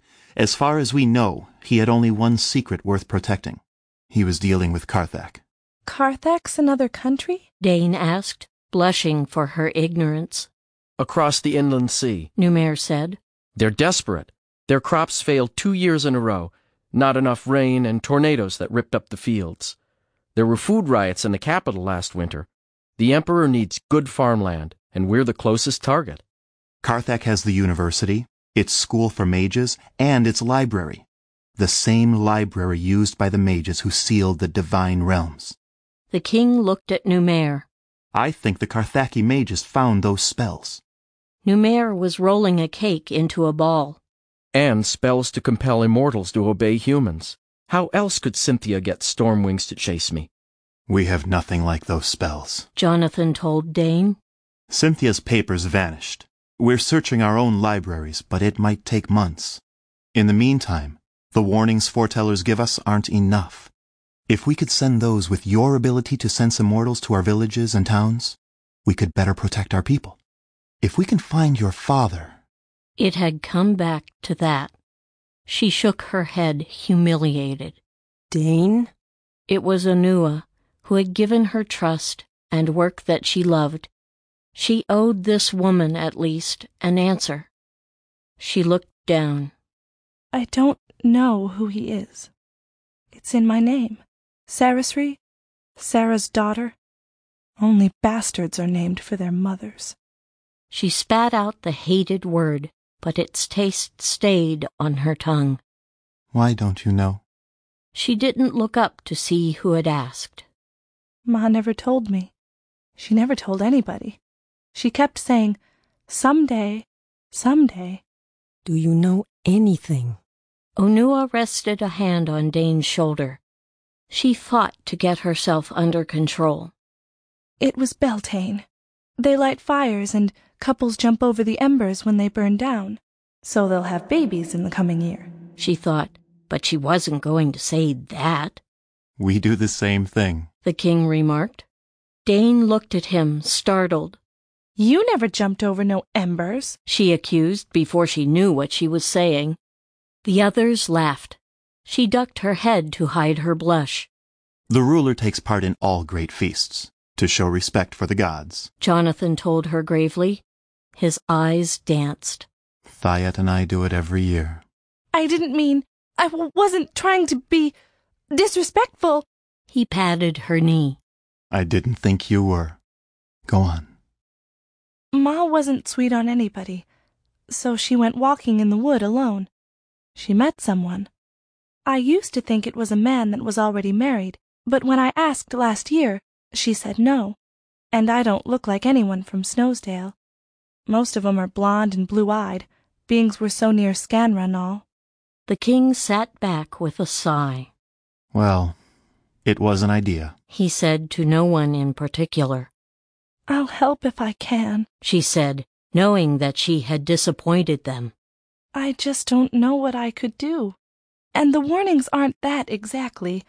[SPEAKER 16] As far as we know, he had only one secret worth protecting. He was dealing with Karthak.
[SPEAKER 3] Karthak's another country?
[SPEAKER 1] Dane asked, blushing for her ignorance.
[SPEAKER 15] Across the inland sea,
[SPEAKER 1] Numair said.
[SPEAKER 15] They're desperate. Their crops failed two years in a row. Not enough rain and tornadoes that ripped up the fields. There were food riots in the capital last winter. The Emperor needs good farmland, and we're the closest target.
[SPEAKER 16] Karthak has the university, its school for mages, and its library. The same library used by the mages who sealed the divine realms.
[SPEAKER 1] The king looked at Numair.
[SPEAKER 16] I think the Karthaki mages found those spells.
[SPEAKER 1] Numair was rolling a cake into a ball.
[SPEAKER 15] And spells to compel immortals to obey humans. How else could Cynthia get Stormwings to chase me?
[SPEAKER 16] We have nothing like those spells,
[SPEAKER 1] Jonathan told Dane.
[SPEAKER 16] Cynthia's papers vanished. We're searching our own libraries, but it might take months. In the meantime, the warnings foretellers give us aren't enough. If we could send those with your ability to sense immortals to our villages and towns, we could better protect our people. If we can find your father...
[SPEAKER 1] It had come back to that. She shook her head, humiliated.
[SPEAKER 4] Dane?
[SPEAKER 1] It was Onua, who had given her trust and work that she loved. She owed this woman, at least, an answer. She looked down.
[SPEAKER 3] I don't know who he is. It's in my name. Sarasri, Sarah's daughter. Only bastards are named for their mothers.
[SPEAKER 1] She spat out the hated word, but its taste stayed on her tongue.
[SPEAKER 16] Why don't you know?
[SPEAKER 1] She didn't look up to see who had asked.
[SPEAKER 3] Ma never told me. She never told anybody. She kept saying, someday, someday.
[SPEAKER 4] Do you know anything?
[SPEAKER 1] Onua rested a hand on Dane's shoulder. She fought to get herself under control.
[SPEAKER 3] It was Beltane. They light fires and couples jump over the embers when they burn down. So they'll have babies in the coming year.
[SPEAKER 1] She thought, but she wasn't going to say that.
[SPEAKER 16] We do the same thing,
[SPEAKER 1] the king remarked. Dane looked at him, startled.
[SPEAKER 3] You never jumped over no embers,
[SPEAKER 1] she accused before she knew what she was saying. The others laughed. She ducked her head to hide her blush.
[SPEAKER 16] The ruler takes part in all great feasts, to show respect for the gods,
[SPEAKER 1] Jonathan told her gravely. His eyes danced.
[SPEAKER 16] Thiat and I do it every year.
[SPEAKER 3] I didn't mean, I w- wasn't trying to be disrespectful.
[SPEAKER 1] He patted her knee.
[SPEAKER 16] I didn't think you were. Go on.
[SPEAKER 3] Ma wasn't sweet on anybody, so she went walking in the wood alone. She met someone. I used to think it was a man that was already married, but when I asked last year, she said no. And I don't look like anyone from Snowsdale. Most of 'em are blonde and blue-eyed, beings we're so near Scanra and all.
[SPEAKER 1] The king sat back with a sigh.
[SPEAKER 16] Well, it was an idea,
[SPEAKER 1] he said to no one in particular.
[SPEAKER 3] I'll help if I can,
[SPEAKER 1] she said, knowing that she had disappointed them.
[SPEAKER 3] I just don't know what I could do. And the warnings aren't that exactly.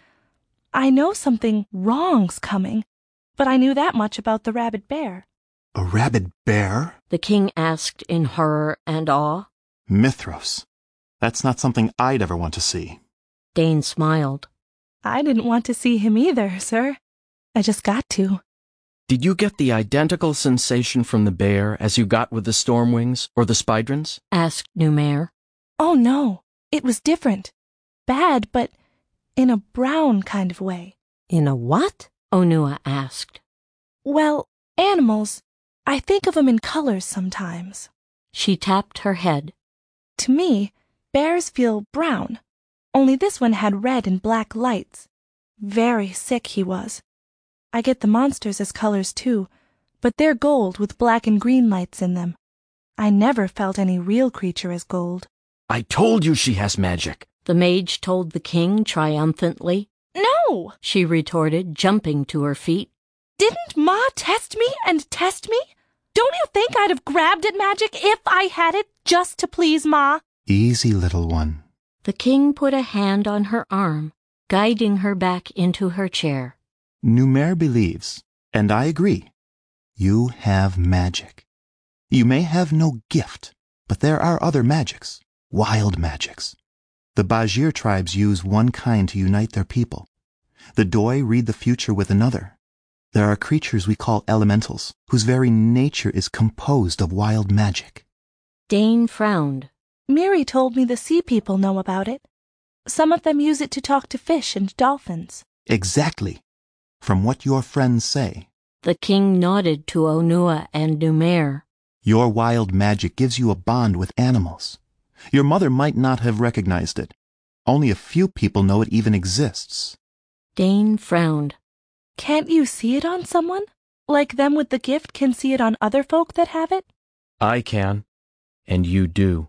[SPEAKER 3] I know something wrong's coming, but I knew that much about the rabid bear.
[SPEAKER 16] A rabid bear?
[SPEAKER 1] The king asked in horror and awe.
[SPEAKER 16] Mithros. That's not something I'd ever want to see.
[SPEAKER 1] Dane smiled.
[SPEAKER 3] I didn't want to see him either, sir. I just got to.
[SPEAKER 15] Did you get the identical sensation from the bear as you got with the Stormwings or the Spydrins?
[SPEAKER 1] Asked Numair.
[SPEAKER 3] Oh, no. It was different. Bad, but in a brown kind of way.
[SPEAKER 4] In a what?
[SPEAKER 1] Onua asked.
[SPEAKER 3] Well, animals. I think of 'em in colors sometimes.
[SPEAKER 1] She tapped her head.
[SPEAKER 3] To me, bears feel brown. Only this one had red and black lights. Very sick he was. I get the monsters as colors too, but they're gold with black and green lights in them. I never felt any real creature as gold.
[SPEAKER 15] I told you she has magic,
[SPEAKER 1] the mage told the king triumphantly.
[SPEAKER 3] No,
[SPEAKER 1] she retorted, jumping to her feet.
[SPEAKER 3] Didn't Ma test me and test me? Don't you think I'd have grabbed at magic if I had it just to please Ma?
[SPEAKER 16] Easy, little one.
[SPEAKER 1] The king put a hand on her arm, guiding her back into her chair.
[SPEAKER 16] Numair believes, and I agree, you have magic. You may have no gift, but there are other magics, wild magics. The Bajir tribes use one kind to unite their people. The Doi read the future with another. There are creatures we call elementals, whose very nature is composed of wild magic.
[SPEAKER 1] Dane frowned.
[SPEAKER 3] Miri told me the sea people know about it. Some of them use it to talk to fish and dolphins.
[SPEAKER 16] Exactly. From what your friends say.
[SPEAKER 1] The king nodded to Onua and Numair.
[SPEAKER 16] Your wild magic gives you a bond with animals. Your mother might not have recognized it. Only a few people know it even exists.
[SPEAKER 1] Dane frowned.
[SPEAKER 3] Can't you see it on someone? Like them with the gift can see it on other folk that have it?
[SPEAKER 15] I can. And you do.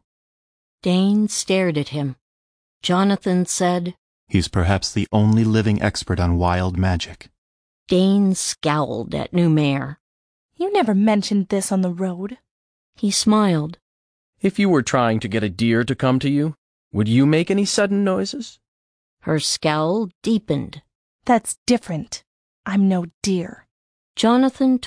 [SPEAKER 1] Dane stared at him. Jonathan said,
[SPEAKER 16] He's perhaps the only living expert on wild magic.
[SPEAKER 1] Dane scowled at Numair.
[SPEAKER 3] You never mentioned this on the road.
[SPEAKER 1] He smiled.
[SPEAKER 15] If you were trying to get a deer to come to you, would you make any sudden noises?
[SPEAKER 1] Her scowl deepened.
[SPEAKER 3] That's different. I'm no deer.
[SPEAKER 1] Jonathan